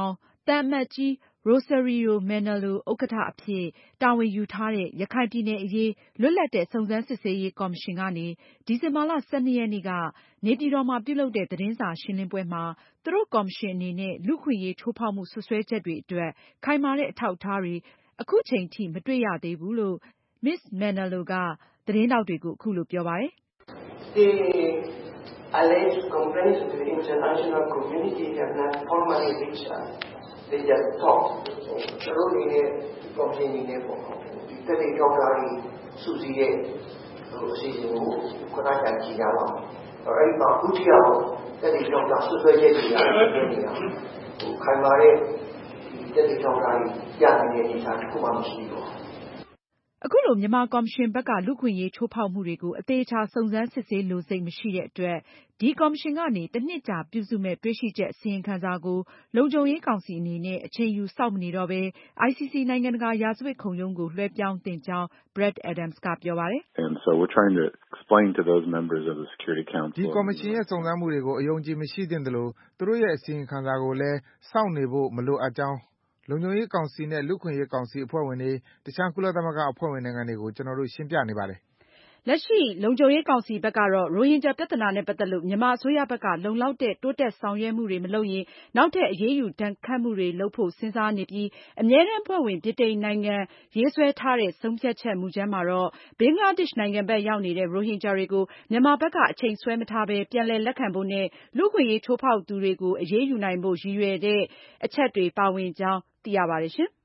သံအမတ်ကြီး Rosario Manalo ဥက္ကဋ္ဌအဖြစ်တာဝန်ယူထားတဲ့ ရခိုင်ပြည်နယ်အရေးလွတ်လပ်တဲ့စုံစမ်းစစ်ဆေးရေးကော်မရှင်ကနေ ဒီဇင်ဘာလ ၁၂ ရက်နေ့က နေပြည်တော်မှာပြုလုပ်တဲ့သတင်းစာရှင်းလင်းပွဲမှာ သူတို့ကော်မရှင်အနေနဲ့ လူ့အခွင့်အရေးချိုးဖောက်မှုစွပ်စွဲချက်တွေအတွက် ခိုင်မာတဲ့အထောက်အထားတွေ အခုချိန်ထိမတွေ့ရသေးဘူးလို့ မစ္စ Manalo ကသတင်းထောက်တွေကို အခုလိုပြောပါတယ်။ The alleged complaints to the international community have not formally reached us. They just talk. ကျွန်တော်တို့ရဲ့ကော်မရှင်အနေနဲ့ပေါ့ဒီတက်တဲ့ကြောက်တာတွေစုစည်းရဲ့ဟိုအစီအစဉ်ကိုခဏကြာကြည့်ရအောင်အဲ့ဒီမှာအခုထိအောင်တက်တဲ့ကြောက်တာဆွဆွဲချက်တွေရတယ်နေရဟိုခိုင်မာတဲ့ဒီတက်တဲ့ကြောက်တာတွေရနေတဲ့အနေအထားတစ်ခုမှမရှိတော့အခုလိုမြန်မာကော်မရှင်ဘက်ကလူ့အခွင့်အရေးချိုးဖောက်မှုတွေကိုအသေးအချာစုံစမ်းစစ်ဆေးလိုစိတ်မရှိတဲ့အတွက်ဒီကော်မရှင်ကနေတစ်နှစ်ကြာပြုစုမဲ့တွေ့ရှိချက်အစီရင်ခံစာကိုလုံခြုံရေးကောင်စီအနေနဲ့အချိန်ယူစောင့်မနေတော့ဘဲ I C C နိုင်ငံတကာရာဇဝတ်ခုံရုံးကိုလွှဲပြောင်းသင့်ကြောင်း Brad Adams ကပြောပါတယ်။ And so we're trying to explain to those members of the Security Council ဒီကော်မရှင်ရဲ့စုံစမ်းမှုတွေကိုအယုံကြည်မရှိသင့်သလိုသူတို့ရဲ့အစီရင်ခံစာကိုလည်းစောင့်နေဖို့မလိုအပ်ကြောင်းလုံခြုံရေးကောင်စီနဲ့လူ့အခွင့်အရေးကောင်စီအဖွဲ့ဝင်တွေတခြားကုလသမဂ္ဂအဖွဲ့ဝင်နိုင်ငံတွေကိုကျွန်တော်တို့ရှင်းပြနေပါတယ်။လက်ရှိလုံခြုံရေးကောင်စီဘက်ကတော့ရိုဟင်ဂျာပြဿနာနဲ့ပတ်သက်လို့မြန်မာအစိုးရဘက်ကလုံလောက်တဲ့တိုးတက်ဆောင်ရွက်မှုတွေမလုပ်ရင်နောက်ထပ်အရေးယူဒဏ်ခတ်မှုတွေလုပ်ဖို့စဉ်းစားနေပြီးအမြဲတမ်းအဖွဲ့ဝင်ဗြိတိန်နိုင်ငံရေးဆွဲထားတဲ့ဆုံးဖြတ်ချက်မူကြမ်းမှာတော့ဘင်္ဂလားဒေ့ရှ်နိုင်ငံဘက်ရောက်နေတဲ့ရိုဟင်ဂျာတွေကိုမြန်မာဘက်ကအချိန်ဆွဲမထားဘဲပြန်လည်လက်ခံဖို့နဲ့လူ့အခွင့်အရေးချိုးဖောက်သူတွေကိုအရေးယူနိုင်ဖို့ရည်ရွယ်တဲ့အချက်တွေပါဝင်ကြောင်းသိရပါတယ်ရှင်။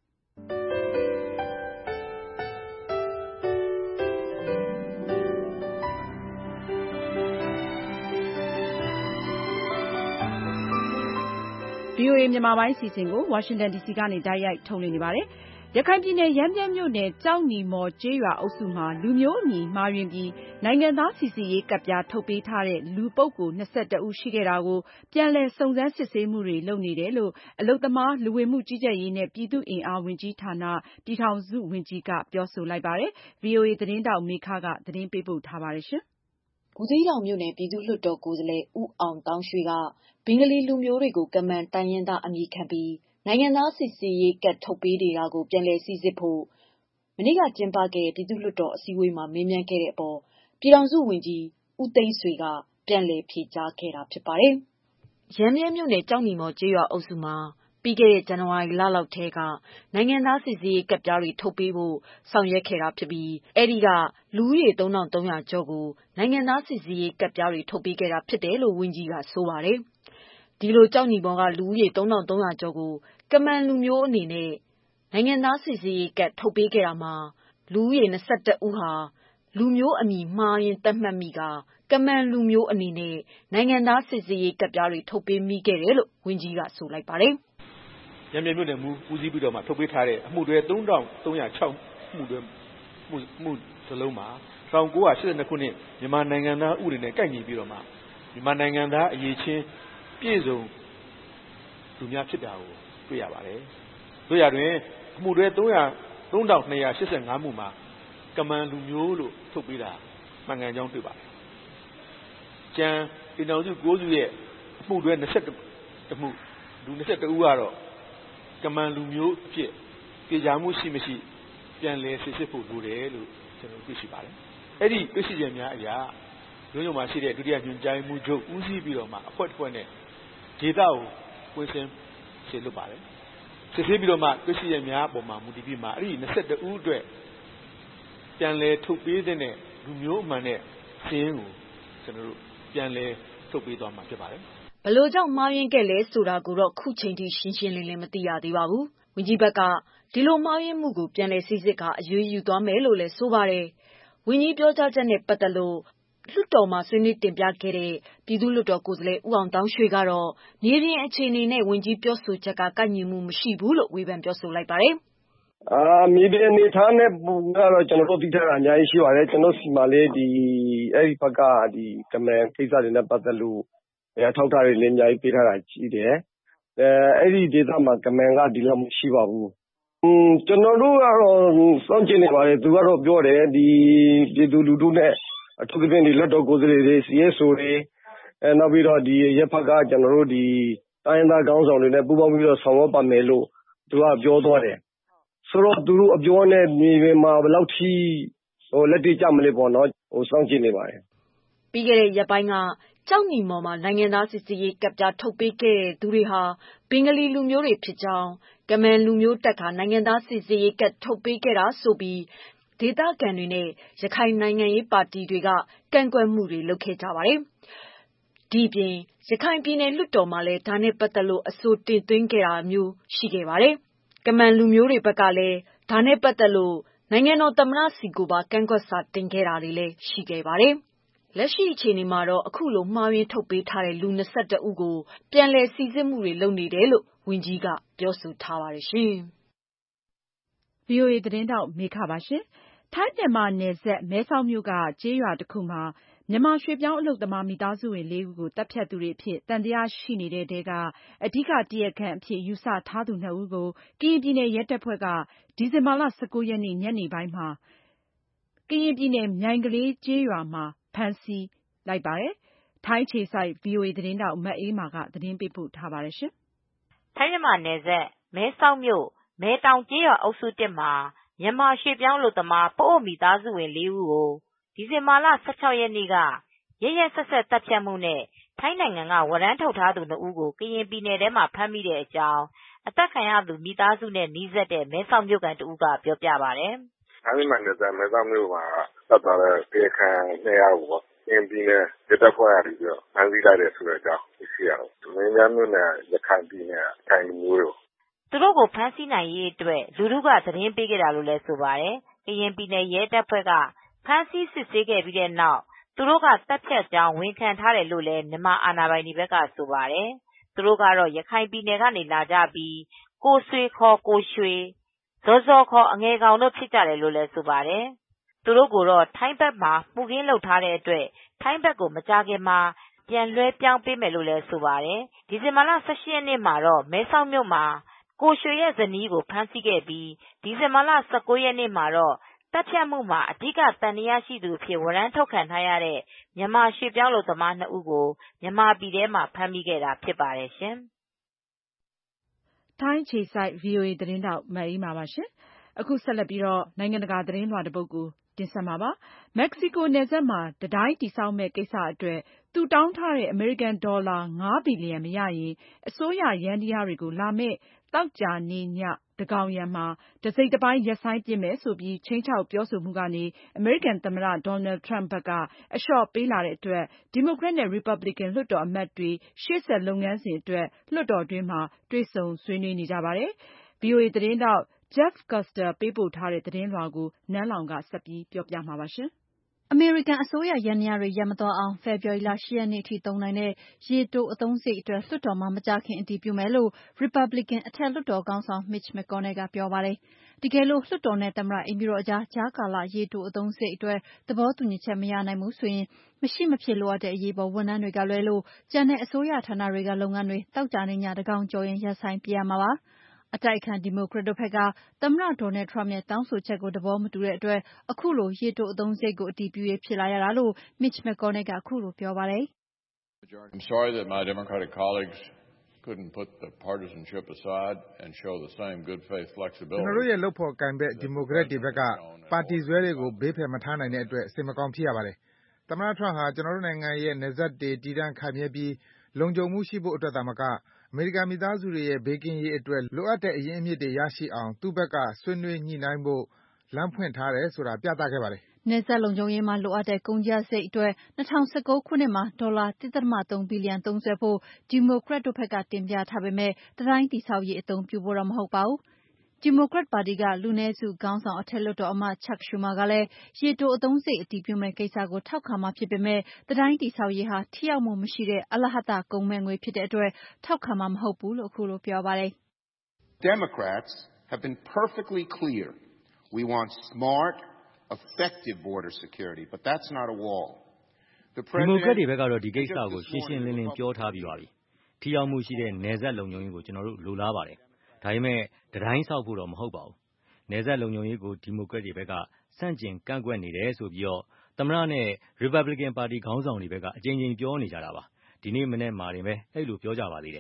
ဗွီအိုအေမြန်မာပိုင်းအစီအစဉ်ကိုဝါရှင်တန်ဒီစီကနေတိုက်ရိုက်ထုတ်လွှင့်နေပါတယ်။ရခိုင်ပြည်နယ်ရမ်းဗြဲမြို့နယ်ကျောက်နီမော်ကျေးရွာအုပ်စုမှာလူမျိုးအမည်မှားယွင်းပြီးနိုင်ငံသားစိစစ်ရေးကဒ်ပြားထုတ်ပေးထားတဲ့လူပုဂ္ဂိုလ်၂၁ဦးရှိခဲ့တာကိုပြန်လည်စုံစမ်းစစ်ဆေးမှုတွေလုပ်နေတယ်လို့အလုပ်သမားလူဝင်မှုကြီးကြပ်ရေးနဲ့ပြည်သူ့အင်အားဝန်ကြီးဌာနပြည်ထောင်စုဝန်ကြီးကပြောဆိုလိုက်ပါတယ်။ ဗွီအိုအေသတင်းထောက်မေခကသတင်းပေးပို့ထားပါတယ်ရှင်။ဘူးသီးတောင်မြို့နယ်ပြည်သူ့လွှတ်တော်ကိုယ်စားလှယ်ဦးအောင်သောင်းရွှေကဘင်္ဂလီလူမျိုးတွေကိုကမန်တိုင်းရင်းသားအမည်ခံပြီးနိုင်ငံသားစိစစ်ရေးကဒ်ထုတ်ပေးနေတာကိုပြန်လည်စိစစ်ဖို့မနေ့ကကျင်းပခဲ့တဲ့ပြည်သူ့လွှတ်တော်အစည်းအဝေးမှာမေးမြန်းခဲ့တဲ့အပေါ်ပြည်ထောင်စုဝန်ကြီးဦးသိန်းဆွေကပြန်လည်ဖြေကြားခဲ့တာဖြစ်ပါတယ်။ရမ်းဗြဲမြို့နယ်ကျောက်နီမော်ကျေးရွာအုပ်စုမှာပြီးခဲ့တဲ့ဇန်နဝါရီလလောက်ထဲကနိုင်ငံသားစိစစ်ရေးကဒ်ပြားတွေထုတ်ပေးဖို့ဆောင်ရွက်ခဲ့တာဖြစ်ပြီးအဲဒီကလူဦးရေသုံးထောင်သုံးရာကျော်ကိုနိုင်ငံသားစိစစ်ရေးကဒ်ပြားတွေထုတ်ပေးခဲ့တာဖြစ်တယ်လို့ဝန်ကြီးကဆိုပါတယ်။ဒီလိုကျောက်နီမော်ကလူဦးရေသုံးထောင်သုံးရာကျော်ကိုကမန်လူမျိုးအနေနဲ့နိုင်ငံသားစိစစ်ရေးကဒ်ထုတ်ပေးခဲ့တာမှာလူဦးရေ၂၁ဦးဟာလူမျိုးအမည်မှားယွင်းသတ်မှတ်မိကာကမန်လူမျိုးအနေနဲ့နိုင်ငံသားစိစစ်ရေးကဒ်ပြားတွေထုတ်ပေးမိခဲ့တယ်လို့ဝန်ကြီးကဆိုလိုက်ပါတယ်။ရမ်းဗြဲမြို့နယ်မူဦးစီးပြီးတော့မှထုတ်ပေးထားတဲ့အမှုတွေသုံးထောင်သုံးရာ၆မှုတွေမှုမှုစလုံးမှာ၁၉၈၂ခုနှစ်မြန်မာနိုင်ငံသားဥပဒေနဲ့ကိုက်ညီပြီးတော့မှမြန်မာနိုင်ငံသားအရေးချင်းပြည့်စုံလူများဖြစ်တာကိုတွေ့ရပါတယ်။တို့ရတွင်အမှုတွေသုံးထောင်၂၈၅မှုမှာကမန်လူမျိုးလို့ထုတ်ပေးတာမှန်ကန်ကြောင်းတွေ့ပါတယ်။ကျန်ပြည်ထောင်စုကိုးစုရဲ့အမှုတွေ၂၁မှုလူ၂၁ဦးကတော့ကမန်လူမျိုးအဖြစ်ကြေညာမှုရှိမရှိပြန်လည်စစ်ဆေးဖို့လိုတယ်လို့ကျွန်တော်တွေ့ရှိပါတယ်။အဲ့ဒီတွေ့ရှိချက်များအရာရုံးရုံမှာရှိတဲ့ဒုတိယညွှန်ကြားမှုချုပ်ဦးစီးပြီးတော့မှအဖွဲ့တစ်ဖွဲ့နဲ့ဒေသကိုကွင်းဆင်းစေလွတ်ပါတယ်။စစ်ဆေးပြီးတော့မှတွေ့ရှိချက်များအပေါ်မှာမူတည်ပြီးမှအဲ့ဒီ၂၁ဦးအတွက်ပြန်လည်ထုတ်ပေးတဲ့လူမျိုးအမှန်နဲ့စင်းကိုကျွန်တော်တို့ပြန်လည်ထုတ်ပေးသွားမှာဖြစ်ပါတယ်။ဘလို့ကြောင့်မှားယွင်းခဲ့လဲဆိုတာကိုတော့ခုချိန်ထိရှင်းရှင်းလင်းလင်းမသိရသေးပါဘူး။ဝန်ကြီးဘက်ကဒီလိုမှားယွင်းမှုကိုပြန်လည်စိစစ်ကာအရေးယူသွားမယ်လို့လည်းဆိုပါတယ်။ဝန်ကြီးပြောကြားချက်နဲ့ပတ်သက်လို့လွှတ်တော်မှာဆွေးနွေးတင်ပြခဲ့တဲ့ပြည်သူ့လွှတ်တော်ကိုယ်စားလှယ်ဦးအောင်သောင်းရွှေကတော့မြေပြင်အခြေအနေနဲ့ဝန်ကြီးပြောဆိုချက်ကကိုက်ညီမှုမရှိဘူးလို့ဝေဖန်ပြောဆိုလိုက်ပါတယ်။အာမြေပြင်အနေထားနဲ့ပုံကတော့ကျွန်တော်တို့သိထားတာအများကြီးရှိပါတယ်ကျွန်တော်စီမှာလေးဒီအဲ့ဒီဘက်ကဒီကမန်ကိစ္စတွေနဲ့ပတ်သက်လို့အထောက်ထားတွေလည်းအများကြီးပေးထားတာရှိတယ်။အဲအဲ့ဒီဒေသမှာကမန်ကဒီလောက်မရှိပါဘူး။อืมကျွန်တော်တို့ကတော့စောင့်ကြည့်နေပါတယ်သူကတော့ပြောတယ်ဒီပြည်သူလူထုနဲ့အထူးသဖြင့်ဒီလွှတ်တော်ကိုယ်စားလှယ်တွေ C S O တွေအဲနောက်ပြီးတော့ဒီရပ်ဖက်ကကျွန်တော်တို့ဒီတတိုင်းရင်းသားခေါင်းဆောင်တွေနဲ့ပူးပေါင်းပြီးတော့ဆောင်ရွက်ပါမယ်လို့သူကပြောသွားတယ်ဆိုတော့သူတို့အပြောနဲ့မြေပြင်မှာဘယ်လောက်ထိဟိုလက်တွေ့ကြမလဲပေါ့နော်ဟိုစောင့်ကြည့်နေပါတယ်ပြီးခဲ့တဲ့ရက်ပိုင်းကကျောက်နီမော်မှာနိုင်ငံသားစစ်စစ်ရေးကပ်ပြားထုတ်ပေးခဲ့တဲ့သူတွေဟာဘင်္ဂလီလူမျိုးတွေဖြစ်ကြောင်းကမန်လူမျိုးတပ်ကနိုင်ငံသားစစ်စစ်ရေးကပ်ထုတ်ပေးခဲ့တာဆိုပြီးဒေသခံတွေနဲ့ရခိုင်နိုင်ငံရေးပါတီတွေကကန့်ကွက်မှုတွေလုပ်ခဲ့ကြပါတယ်။ဒီပြင်ရခိုင်ပြည်နယ်လွှတ်တော်မှာလည်းဒါနဲ့ပတ်သက်လို့အဆိုတင်သွင်းခဲ့တာမျိုးရှိခဲ့ပါတယ်။ကမန်လူမျိုးတွေဘက်ကလည်းဒါနဲ့ပတ်သက်လို့နိုင်ငံတော်သမ္မတစီကိုပါကန့်ကွက်စာတင်ခဲ့တာတွေလည်းရှိခဲ့ပါတယ်။လက်ရှိအခြေအနေမှာတော့အခုလိုမှားယွင်းထုတ်ပေးထားတဲ့လူ၂၁ဦးကိုပြန်လည်စိစစ်မှုတွေလုပ်နေတယ်လို့ဝန်ကြီးကပြောဆိုထားပါတယ်ရှင်။ဗွီအိုအေသတင်းထောက်မေခပါရှင်။ထိုင်းမြန်မာနယ်စပ်မဲဆောက်မြို့ကကျေးရွာတစ်ခုမှာမြန်မာရွှေ့ပြောင်းအလုပ်သမားမိသားစုဝင်လေးဦးကိုသတ်ဖြတ်သူတွေအဖြစ်သံသယရှိနေတဲ့ထဲကအဓိကတရားခံအဖြစ်ယူဆထားသူနှစ်ဦးကိုကရင်ပြည်နယ်ရဲတပ်ဖွဲ့ကဒီဇင်ဘာလ၁၉ရက်နေ့ညနေပိုင်းမှာကရင်ပြည်နယ်မြိုင်ကလေးကျေးရွာမှာဖမ်းဆီးလိုက်ပါတယ်။ ထိုင်းအခြေစိုက်ဗွီအိုအေသတင်းထောက်မအေးမာကသတင်းပေးပို့ထားပါတယ်။ထိုင်းမြန်မာနယ်စပ်မဲဆောက်မြို့မဲတောင်ကျေးရွာအုပ်စုတစ်မှာမြန်မာရွှေ့ပြောင်းအလုပ်သမားပအို့ဝ်မိသားစုဝင်လေးဦးကိုဒီဇင်ဘာလ၁၆ရက်နေ့ကရက်ရက်စက်စက်သတ်ဖြတ်မှုနဲ့ထိုင်းနိုင်ငံကဝရမ်းထုတ်ထားသူနှစ်ဦးကိုကရင်ပြည်နယ်ထဲမှာဖမ်းမိတဲ့အကြောင်းအသတ်ခံရသူမိသားစုနဲ့နီးစပ်တဲ့မဲဆောက်မြို့ခံတဦးကပြောပြပါတယ်။ထိုင်းမြန်မာနယ်စပ်မဲဆောက်မြို့မှာသတ်သွားတဲ့တရားခံနှစ်ယောက်ကိုကရင်ပြည်နယ်ရဲတပ်ဖွဲ့ကနေပြီးတော့ဖမ်းဆီးလိုက်တယ်ဆိုတဲ့အကြောင်းသိရှိရတယ်။မင်းပြားမြို့နယ်ရခိုင်ပြည်နယ်ခိုင်မျိုးတို့သူတို့ကိုဖမ်းဆီးနိုင်ရေးအတွက်လူထုကသတင်းပေးခဲ့တာလို့လည်းဆိုပါတယ်။ကရင်ပြည်နယ်ရဲတပ်ဖွဲ့ကဖမ်းဆီးစစ်ဆေးခဲ့ပြီးတဲ့နောက်သူတို့ကတပ်ဖြတ်ကြောင်းဝန်ခံထားတယ်လို့လည်းမြန်မာအာဏာပိုင်တွေဘက်ကဆိုပါတယ်။သူတို့ကတော့ရခိုင်ပြည်နယ်ကနေလာကြပြီးကိုဆွေခေါ်ကိုရွှေဇော်ဇော်ခေါ်အငယ်ကောင်တို့ဖြစ်ကြတယ်လို့လည်းဆိုပါတယ်။သူတို့ကိုတော့ထိုင်းဘက်မှာမှုခင်းလုပ်ထားတဲ့အတွက်ထိုင်းဘက်ကိုမကြာခင်မှာပြန်လွှဲပြောင်းပေးမယ်လို့လည်းဆိုပါတယ်။ဒီဇင်ဘာလ၁၈ရက်နေ့မှာတော့မဲဆောက်မြို့မှာကိုရွှေရဲ့ဇနီးကိုဖမ်းဆီးခဲ့ပြီးဒီဇင်ဘာလ၁၉ရက်နေ့မှာတော့သတ်ဖြတ်မှုမှာအဓိကသံသယရှိသူအဖြစ်ဝရမ်းထုတ်ခံထားရတဲ့မြန်မာရွှေ့ပြောင်းအလုပ်သမားနှစ်ဦးကိုမြန်မာပြည်ထဲမှာဖမ်းမိခဲ့တာဖြစ်ပါတယ်ရှင်။ထိုင်းအခြေစိုက်ဗွီအိုအေသတင်းထောက်မအေးမာပါရှင်။အခုဆက်လက်ပြီးနိုင်ငံတကာသတင်းလွှာတပုဒ်ကိုတင်ဆက်မှာပါ။မက္ကဆီကိုနယ်စပ်မှာတံတိုင်းတည်ဆောက်မယ့်ကိစ္စအတွက်သူတောင်းထားတဲ့အမေရိကန်ဒေါ်လာငါးဘီလီယံမရရင်အစိုးရယန္တရားတွေကိုလာမယ့်သောကြာနေ့ညသန်းခေါင်ယံမှာတစိတ်တပိုင်းရပ်ဆိုင်းပစ်မယ်ဆိုပြီးခြိမ်းခြောက်ပြောဆိုမှုကနေအမေရိကန်သမ္မတ Donald Trump ဘက်ကအလျှော့ပေးလာတဲ့အတွက်ဒီမိုကရက်နဲ့ ရီပတ်ဘလစ်ကန်လွှတ်တော်အမတ်တွေရှေ့ဆက်လုပ်ငန်းစဉ်အတွက်လွှတ်တော်တွင်းမှာတွေ့ဆုံဆွေးနွေးနေကြပါတယ်။ ဗွီအိုအေသတင်းထောက် Jeff Custer ပေးပို့ထားတဲ့သတင်းလွှာကိုနန်းလောင်ဝ်ကဆက်ပြီးပြောပြမှာပါ။အမေရိကန်အစိုးရယန္တရားတွေရပ်မသွားအောင်ဖေဖော်ဝါရီလ၈ရက်နေ့ထိသုံးနိုင်တဲ့ရေတိုအသုံးစရိတ်အတွက်လွှတ်တော်မှာမကြာခင်အတည်ပြုမယ်လို့ရီပတ်ဘလစ်ကန်အထက်လွှတ်တော်ခေါင်းဆောင် Mitch McConnell ကပြောပါတယ်။တကယ်လို့လွှတ်တော်နဲ့သမ္မတအိမ်ဖြူတော်ကြားကြားကာလရေတိုအသုံးစရိတ်အတွက်သဘောတူညီချက်မရနိုင်ဘူးဆိုရင်မရှိမဖြစ်လိုအပ်တဲ့အရေးပေါ်ဝန်ထမ်းတွေကလွဲလို့ကျန်တဲ့အစိုးရဌာနတွေကလုပ်ငန်းတွေသောကြာနေ့ညသန်းခေါင်ကျော်ရင်ရပ်ဆိုင်းပစ်ရမှာပါ။အတိုက်အခံဒီမိုကရက်တို့ဘက်ကသမ္မတ Donald Trump ရဲ့တောင်းဆိုချက်ကိုသဘောမတူတဲ့အတွက်အခုလိုရေတိုအသုံးစရိတ်ကိုအတည်ပြုရေးဖြစ်လာရတာလို့ Mitch McConnell ကအခုလိုပြောပါတယ်။ I'm sorry that my Democratic colleagues couldn't put the partisanship aside and show the same good faith flexibility. ကျွန်တော်တို့ရဲ့လုပ်ဖော်ကိုင်ဘက်ဒီမိုကရက်တွေဘက်ကပါတီဆွဲတွေကိုဘေးဖယ်မထားနိုင်တဲ့အတွက်စိတ်မကောင်းဖြစ်ရပါတယ်။သမ္မတ Trump ဟာကျွန်တော်တို့နိုင်ငံရဲ့နယ်စပ်တွေတည်တံ့ခိုင်မြဲပြီးလုံခြုံမှုရှိဖို့အတွက်သာမကအမေရိကန်မိသားစုတွေရဲ့ဘေးကင်းရေးအတွက်လိုအပ်တဲ့အရင်းအမြစ်တွေရရှိအောင်သူ့ဘက်ကဆွေးနွေးညှိနှိုင်းဖို့လမ်းဖွင့်ထားတယ်ဆိုတာပြသခဲ့ပါတယ်။နယ်စပ်လုံခြုံရေးမှာလိုအပ်တဲ့ကုန်ကျစရိတ်အတွက်၂၀၁၉ခုနှစ်မှာဒေါ်လာ ၁.၃ ဘီလီယံသုံးစွဲဖို့ဒီမိုကရက်တို့ဘက်ကတင်ပြထားပေမဲ့တံတိုင်းတည်ဆောက်ရေးအသုံးပြုဖို့တော့မဟုတ်ပါဘူး။ဒီမိုကရက်ပါတီကလူနည်းစုခေါင်းဆောင်အထက်လွှတ်တော်အမတ် Chuck Schumer ကလည်းရေတိုအသုံးစရိတ်အတည်ပြုမယ့်ကိစ္စကိုထောက်ခံမှာဖြစ်ပေမဲ့တံတိုင်းတည်ဆောက်ရေးဟာထိရောက်မှုမရှိတဲ့အလဟဿကုန်မဲ့ငွေဖြစ်တဲ့အတွက်ထောက်ခံမှာမဟုတ်ဘူးလို့အခုလိုပြောပါတယ်။ Democrats have been perfectly clear. We want smart, effective border security, but that's not a wall. ဒီမိုကရက်တွေဘက်ကတော့ဒီကိစ္စကိုရှင်းရှင်းလင်းလင်းပြောထားပြီးပါပြီ။ထိရောက်မှုရှိတဲ့နယ်စပ်လုံခြုံရေးကိုကျွန်တော်တို့လိုလားပါတယ်။ဒါပေမဲ့တံတိုင်းဆောက်ဖို့တော့မဟုတ်ပါဘူး။နယ်စပ်လုံခြုံရေးကိုဒီမိုကရက်တွေဘက်ကဆန့်ကျင်ကန့်ကွက်နေတယ်ဆိုပြီးတော့သမ္မတနဲ့ရီပတ်ဘလစ်ကန်ပါတီခေါင်းဆောင်တွေဘက်ကအကြိမ်ကြိမ်ပြောနေကြတာပါ။ဒီနေ့မနေ့မှာတင်ပဲအဲ့လိုပြောကြပါသေးတယ်။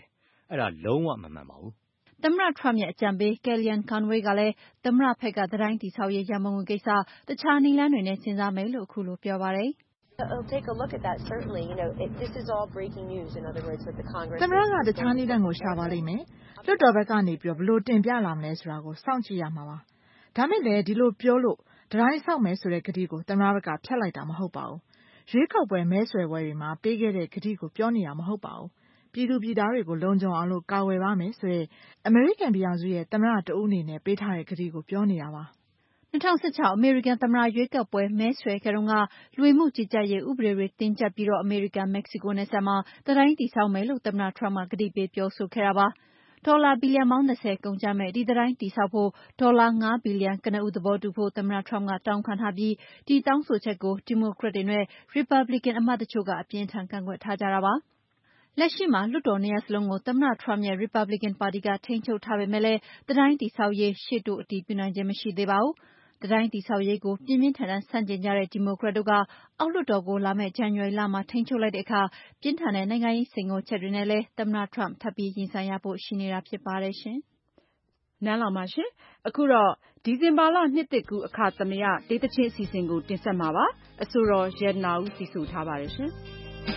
အဲ့ဒါလုံးဝမမှန်ပါဘူး။သမ္မတ Trump ရဲ့အကြံပေး Kellyanne Conway ကလည်းသမ္မတဘက်ကသတင်းတည်ဆောက်ရေးရန်ပုံငွေကိစ္စတခြားနည်းလမ်းတွေနဲ့စဉ်းစားမယ်လို့အခုလိုပြောပါတယ်။ I'll take a look at that certainly you know it, this is all breaking news in other words that the Congress သမ္မတကတခြားနည်းလမ်းကိုရှာပါလိမ့်မယ်။လွှတ်တော်ဘက်ကနေပြီးဘလို့တင်ပြလာမလဲဆိုတာကိုစောင့်ကြည့်ရမှာပါ။ဒါမဲ့လည်းဒီလိုပြောလို့တိုင်းဆောက်မယ်ဆိုတဲ့ကတိကိုသမ္မတဘက်ကဖျက်လိုက်တာမဟုတ်ပါဘူး။ရွေးကောက်ပွဲမဲဆွယ်ပွဲတွေမှာပေးခဲ့တဲ့ကတိကိုပြောနေတာမဟုတ်ပါဘူး။ပြည်သူပြည်သားတွေကိုလုံခြုံအောင်လို့ကာဝယ်ပါမယ်ဆိုတဲ့အမေရိကန်ပြည်ထောင်စုရဲ့သမ္မတတဦးအနေနဲ့ပေးထားတဲ့ကတိကိုပြောနေတာပါ။၂၀၁၆အမေရိကန်သမ္မတရွေးကောက်ပွဲမဲဆွယ်ခဲ့တုန်းကလူဝင်မှုကြီးကြပ်ရေးဥပဒေတွေတင်းကျပ်ပြီးတော့အမေရိကန်မက္ကဆီကိုနယ်စပ်မှာတံတိုင်းတည်ဆောက်မယ်လို့သမ္မတ Trump ကကတိပေးပြောဆိုခဲ့တာပါ။ဒေါ်လာဘီလီယံပေါင်း၂၀ကုန်ကျမယ့်ဒီတံတိုင်းတည်ဆောက်ဖို့ဒေါ်လာ၅ဘီလီယံကနဦးသဘောတူဖို့သမ္မတ Trump ကတောင်းခံထားပြီးဒီတောင်းဆိုချက်ကိုဒီမိုကရက်တွေနဲ့ရီပတ်ဘလစ်ကန်အမတ်တချို့ကအပြင်းထန်ကန့်ကွက်ထားကြတာပါ။လက်ရှိမှာလွှတ်တော်နှစ်ရပ်စလုံးကိုသမ္မတ Trump ရဲ့ Republican ပါတီကထိန်းချုပ်ထားပေမဲ့လည်းတံတိုင်းတည်ဆောက်ရေးရှေ့တိုးအတည်ပြုနိုင်ခြင်းမရှိသေးပါဘူး။တံတိုင်းတည်ဆောက်ရေးကိုပြင်းပြင်းထန်ထန်ဆန့်ကျင်ကြတဲ့ဒီမိုကရက်တို့ကအောက်လွှတ်တော်ကိုလာမယ့်ဇန်နဝါရီလမှာထိန်းချုပ်လိုက်တဲ့အခါပြင်းထန်တဲ့နိုင်ငံရေးစိန်ခေါ်ချက်တွေနဲ့လည်းသမ္မတ Trump ထပ်ပြီးရင်ဆိုင်ရဖို့ရှိနေတာဖြစ်ပါတယ်ရှင်။နန်းလောင်ပါရှင်။အခုတော့ဒီဇင်ဘာလနှစ်သစ်ကူးအခါသမယဒေသချင်းအစီအစဉ်ကိုတင်ဆက်မှာပါ။အဆိုတော်ရတနာဦးစီစဉ်ထားပါတယ်ရှင်။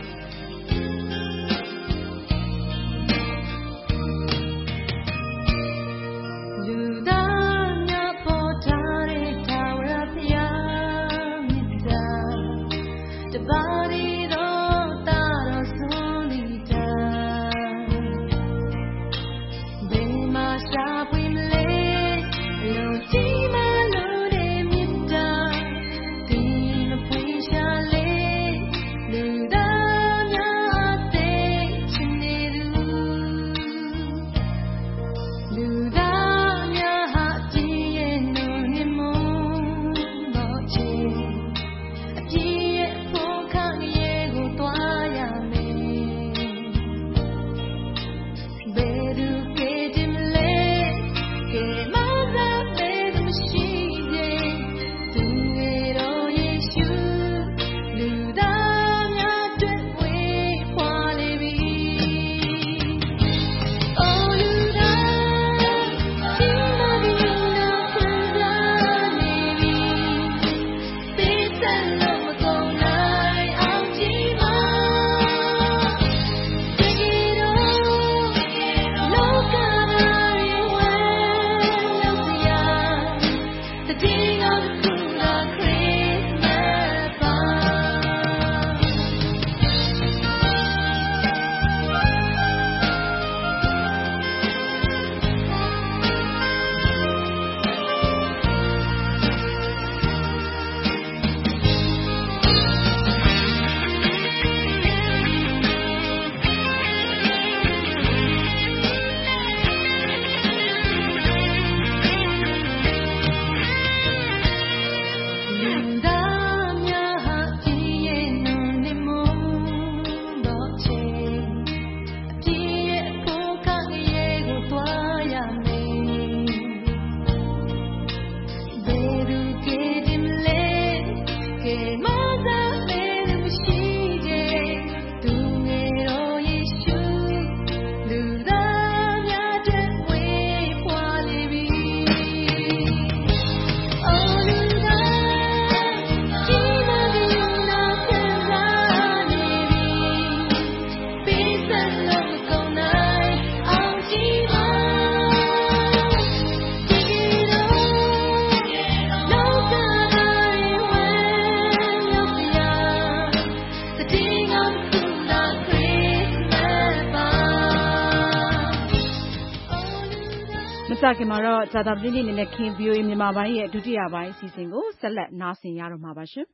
စခင်မှာတော့ဇာတာပတိနေ့နဲ့ခင် ဗီအိုအေ မြန်မာပိုင်းရဲ့ဒုတိယပိုင်းအစီအစဉ်ကိုဆက်လက်နားဆင်ရတော့မှာပါရှင်။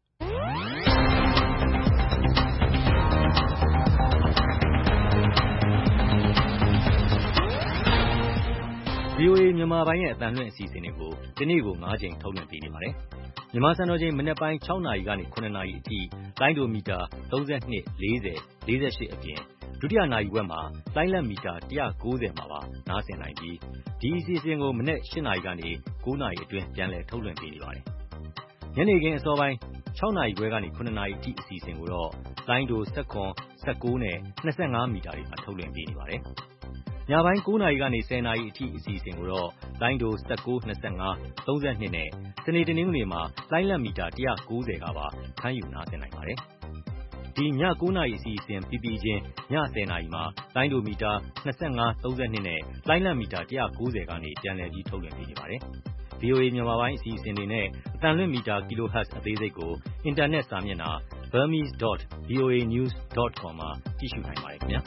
ဗီအိုအေ မြန်မာပိုင်းရဲ့အသံလွှင့်အစီအစဉ်တွေကိုဒီနေ့ကို၅ကြိမ်ထုတ်လွှင့်ပေးနေပါတယ်။မြန်မာစံတော်ချိန်မနက်ပိုင်း၆နာရီကနေ၇နာရီအထိလိုင်းဒိုမီတာ၃၂ ၄၀ ၄၈အပြင်ဒုတိယနာရီဝက်မှာလိုင်းလက်မီတာ၁၉၀မှာပါနားဆင်နိုင်ပြီးဒီအစီအစဉ်ကိုမနက်၈နာရီကနေ၉နာရီအတွင်းပြန်လည်ထုတ်လွှင့်ပေးနေပါတယ်။ညနေခင်းအစောပိုင်း၆နာရီခွဲကနေ၇နာရီအထိအစီအစဉ်ကိုတော့လိုင်းဒို၁၇ ၁၉နဲ့၂၅မီတာတွေမှာထုတ်လွှင့်ပေးနေပါတယ်။ညပိုင်းကိုးနာရီကနေဆယ်နာရီအထိအစီအစဉ်ကိုတော့လိုင်းဒို၁၉ ၂၅ ၃၂နဲ့စနေတနင်္ဂနွေမှာလိုင်းလံမီတာ၁၉၀ကပါဖမ်းယူနားဆင်နိုင်ပါတယ်။ဒီညကိုးနာရီအစီအစဉ်ပြီးပြီးချင်းညဆယ်နာရီမှာလိုင်းဒိုမီတာ၂၅ ၃၂နဲ့လိုင်းလံမီတာ၁၉၀ကနေပြန်လည်ပြီးထုတ်လွှင့်ပေးနေပါတယ်။ဗွီအိုအေ မြန်မာပိုင်းအစီအစဉ်တွေနဲ့အသံလွှင့်မီတာ kilohertz အသေးစိတ်ကိုအင်တာနက်စာမျက်နှာ burmese dot voa news dot com မှာကြည့်ရှုနိုင်ပါတယ်ခင်ဗျာ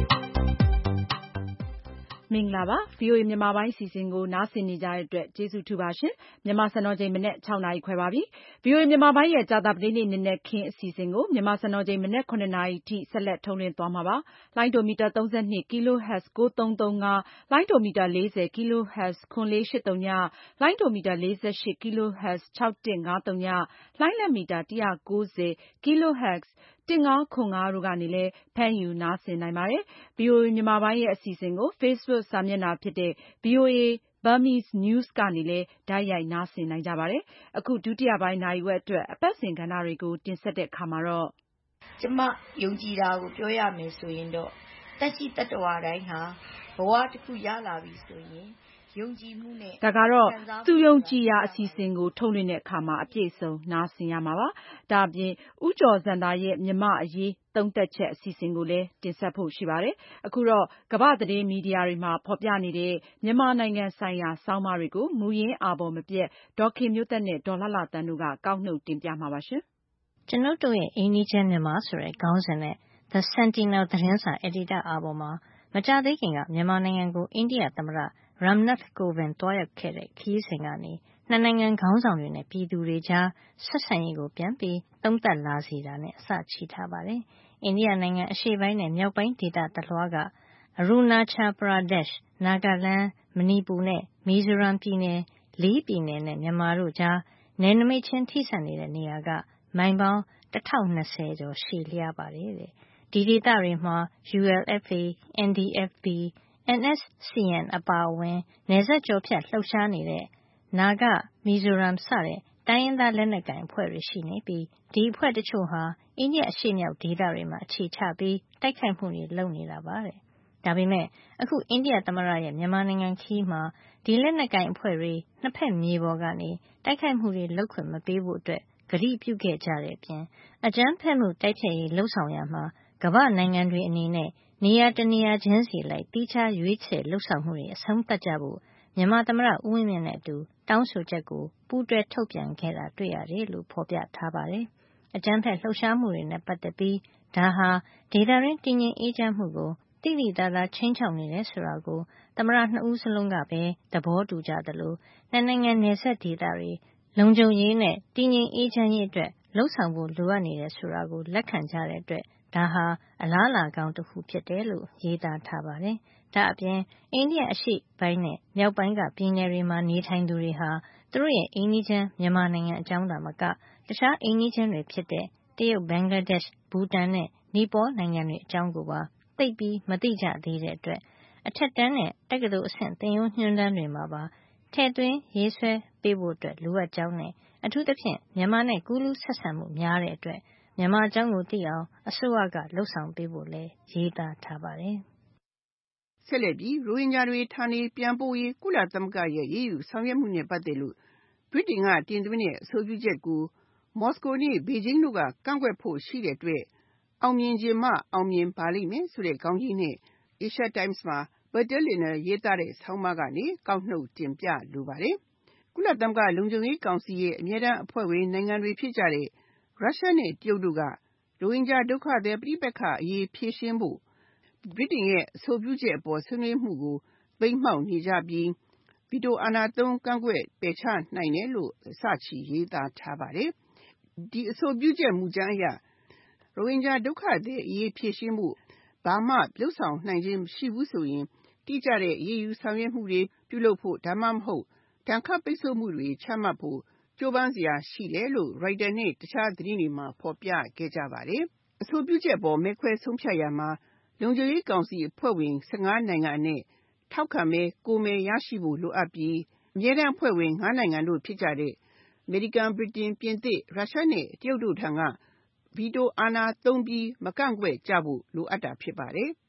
မင်္ဂလာပါ ဗွီအိုအေ မြန်မာပိုင်းအစီအစဉ်ကိုနားဆင်နေကြတဲ့အတွက်ကျေးဇူးထူပါရှင်မြန်မာစံတော်ချိန်မနက်၆နာရီခွဲပါပြီဗွီအိုအေမြန်မာပိုင်းရဲ့ကြာသပတေးနေ့နံနက်ခင်းအစီအစဉ်ကိုမြန်မာစံတော်ချိန်မနက်၇နာရီထိဆက်လက်ထုတ်လွှင့်သွားမှာပါလိုင်းဒိုမီတာ၃၂ kilohertz ၉၃၃၅လိုင်းဒိုမီတာ၄၀ kilohertz ၇၄၈၀လိုင်းဒိုမီတာ၄၈ kilohertz ၆၁၅၀လိုင်းလံမီတာ၁၉၀ kilohertz၁၅၇၅တို့ကနေလည်းဖမ်းယူနားဆင်နိုင်ပါတယ်။ ဗွီအိုအေမြန်မာပိုင်းရဲ့အစီအစဉ်ကို Facebook စာမျက်နှာဖြစ်တဲ့ ဗွီအိုအေ Burmese News ကနေလည်းတိုက်ရိုက်နားဆင်နိုင်ကြပါတယ်။အခုဒုတိယပိုင်းနာရီဝက်အတွက်အပတ်စဉ်ကဏ္ဍတွေကိုတင်ဆက်တဲ့အခါမှာတော့ကျမယုံကြည်တာကိုပြောရမယ်ဆိုရင်တော့တက်ရှိတတ္တဝါတိုင်းဟာဘဝတစ်ခုရလာပြီဆိုရင်ယုံကြည်မှုနဲ့ဒါကတော့သူယုံကြည်ရာအစီအစဉ်ကိုထုတ်လွှင့်တဲ့အခါမှာအပြည့်စုံနားဆင်ရမှာပါ။ဒါအပြင်ဦးကျော်ဇံသာရဲ့မြမအရေးသုံးသက်ချက်အစီအစဉ်ကိုလည်းတင်ဆက်ဖို့ရှိပါတယ်။အခုတော့ကမ္ဘာသတင်းမီဒီယာတွေမှာဖော်ပြနေတဲ့မြန်မာနိုင်ငံဆိုင်ရာဆောင်းပါးတွေကိုမူရင်းအာဘော်မပြတ်ဒေါ်ခင်မျိုးသက်နဲ့ဒေါ်လှလှသန်းတို့ကကောက်နှုတ်တင်ပြမှာပါရှင်။ကျွန်ုပ်တို့ရဲ့အိမ်နီးချင်းမြန်မာဆိုတဲ့ခေါင်းစဉ်နဲ့ The Sentinel သတင်းစာအယ်ဒီတာအာဘော်မှာမကြာသေးခင်ကမြန်မာနိုင်ငံကိုအိန္ဒိယသမ္မတRamnath Kovind သွားရောက်ခဲ့တဲ့ခရီးစဉ်ကနေနှစ်နိုင်ငံခေါင်းဆောင်တွေနဲ့ပြည်သူတွေကြားဆက်ဆံရေးကိုပြန်ပြီးသုံးသပ်လာစေတာနဲ့အစချီထားပါတယ်။အိန္ဒိယနိုင်ငံအရှေ့ပိုင်းနဲ့မြောက်ပိုင်းဒေသတလွှားက Arunachal Pradesh, Nagaland, Manipur နဲ့မီဇိုရမ်ပြည်နယ်လေးပြည်နယ်နဲ့မြန်မာတို့ကြားနယ်နိမိတ်ချင်းထိစပ်နေတဲ့နေရာကမိုင်ပေါင်း၁၀၂၀ကျော်ရှည်လျားပါတယ်တဲ့။ဒီဒေသတွေမှာ U L F A, N D F B, N S C N အပါအဝင်နယ်စပ်ကျော်ဖြတ်လှုပ်ရှားနေတဲ့နာဂ၊မီဇိုရမ်စတဲ့တိုင်းရင်းသားလက်နက်ကိုင်အဖွဲ့တွေရှိနေပြီးဒီအဖွဲ့တချို့ဟာအိန္ဒိယအရှေ့မြောက်ဒေသတွေမှာအခြေချပြီးတိုက်ခိုက်မှုတွေလုပ်နေတာပါတဲ့။ဒါပေမဲ့အခုအိန္ဒိယသမ္မတရဲ့မြန်မာနိုင်ငံခရီးမှာဒီလက်နက်ကိုင်အဖွဲ့တွေနှစ်ဖက်မြေပေါ်ကနေတိုက်ခိုက်မှုတွေလုပ်ခွင့်မပေးဖို့အတွက်ကတိပြုခဲ့ကြတဲ့အပြင်အကြမ်းဖက်မှုတိုက်ဖျက်ရေးလှုပ်ဆောင်ရမှာကမ္ဘာနိုင်ငံတွေအနေနဲ့နေရာတနေရာချင်းစီလိုက်တိကျရွေးချယ်လှုပ်ဆောင်မှုတွေအဆုံးသတ်ကြဖို့မြန်မာသမ္မတဦးဝင်းမြင့်နဲ့အတူတောင်းဆိုချက်ကိုပူးတွဲထုတ်ပြန်ခဲ့တာတွေ့ရတယ်လို့ဖော်ပြထားပါတယ်။အကြမ်းဖက်လှုပ်ရှားမှုတွေနဲ့ပတ်သက်ပြီးဒါဟာဒေသတွင်းတည်ငြိမ်အေးချမ်းမှုကိုတိတိကျကျချင်းချောက်နေတယ်ဆိုတာကိုသမ္မတနှစ်ဦးစလုံးကပဲသဘောတူကြသလိုနှစ်နိုင်ငံနယ်စပ်ဒေသတွေလုံခြုံရေးနဲ့တည်ငြိမ်အေးချမ်းရေးအတွက်လှုပ်ဆောင်ဖို့လိုအပ်နေတယ်ဆိုတာကိုလက်ခံကြတဲ့အတွက်ဒါဟာအလားအလာကောင်းတစ်ခုဖြစ်တယ်လို့ရေးသားထားပါတယ်။ဒါအပြင်အိန္ဒိယအရှေ့ပိုင်းနဲ့မြောက်ပိုင်းကပြည်နယ်တွေမှာနေထိုင်သူတွေဟာသူတို့ရဲ့အိမ်နီးချင်းမြန်မာနိုင်ငံအကြောင်းသာမကတခြားအိမ်နီးချင်းတွေဖြစ်တဲ့တရုတ်၊ဘင်္ဂလားဒေ့ရှ်၊ဘူတန်နဲ့နီပေါနိုင်ငံတွေအကြောင်းကိုပါသိပ်ပြီးမသိကြသေးတဲ့အတွက်အထက်တန်းနဲ့တက္ကသိုလ်အဆင့်သင်ရိုးညွှန်းတမ်းတွေမှာပါထည့်သွင်းရေးဆွဲပေးဖို့အတွက်လိုအပ်ကြောင်းနဲ့အထူးသဖြင့်မြန်မာနဲ့ကူးလူးဆက်ဆံမှုများတဲ့အတွက်မြန်မာအကြောင်းကိုသိအောင်အစိုးရကလှုပ်ဆောင်ပေးဖို့လည်းရေးသားထားပါတယ်။ဆက်လက်ပြီးရိုဟင်ဂျာတွေဌာနေပြန်ပို့ရေးကုလသမဂ္ဂရဲ့ရေးယူဆောင်ရွက်မှုနဲ့ပတ်သက်လို့ဗြိတိန်ကတင်သွင်းတဲ့အဆိုပြုချက်ကိုမော်စကိုနဲ့ဘေဂျင်းတို့ကကန့်ကွက်ဖို့ရှိတဲ့အတွက်အောင်မြင်ခြင်းမှအောင်မြင်ပါလိမ့်မယ်ဆိုတဲ့ခေါင်းကြီးနဲ့ Asia Times မှာ Bertil Lintner ရေးသားတဲ့ဆောင်းပါးကနေကောက်နှုတ်တင်ပြလိုပါတယ်။ကုလသမဂ္ဂလုံခြုံရေးကောင်စီရဲ့အမြဲတမ်းအဖွဲ့ဝင်နိုင်ငံတွေဖြစ်ကြတဲ့ရုရှားနဲ့တရုတ်တို့ကရိုဟင်ဂျာဒုက္ခသည်ပဋိပက္ခအရေးဖြေရှင်းဖို့ဗြိတိန်ရဲ့အဆိုပြုချက်အပေါ်ဆွေးနွေးမှုကိုပိတ်မှောက်နေကြပြီးဗီတိုအာဏာသုံးကန့်ကွက်ပယ်ချနိုင်တယ်လို့အစချီရေးသားထားပါတယ်။ဒီအဆိုပြုချက်မူကြမ်းအရရိုဟင်ဂျာဒုက္ခသည်အရေးဖြေရှင်းဖို့ဘာမှလုပ်ဆောင်နိုင်ခြင်းမရှိဘူးဆိုရင်တိကျတဲ့အရေးယူဆောင်ရွက်မှုတွေပြုလုပ်ဖို့ဒါမှမဟုတ်ဒဏ်ခတ်ပိတ်ဆို့မှုတွေချမှတ်ဖို့ကြိုးပမ်းစရာရှိတယ်လို့ Reuters နဲ့တခြားသတင်းတွေမှာဖော်ပြခဲ့ကြပါတယ်။အဆိုပြုချက်ပေါ်မဲခွဲဆုံးဖြတ်ရမှာလုံခြုံရေးကောင်စီအဖွဲ့ဝင်၁၅နိုင်ငံနဲ့ထောက်ခံမဲကိုမဲရရှိဖို့လိုအပ်ပြီးအမြဲတမ်းအဖွဲ့ဝင်၅နိုင်ငံတို့ဖြစ်ကြတဲ့အမေရိကန်၊ဗြိတိန်၊ပြင်သစ်၊ရုရှားနဲ့တရုတ်တို့ထံကဗီတိုအာဏာသုံးပြီးမကန့်ကွက်ကြဖို့လိုအပ်တာဖြစ်ပါတယ်။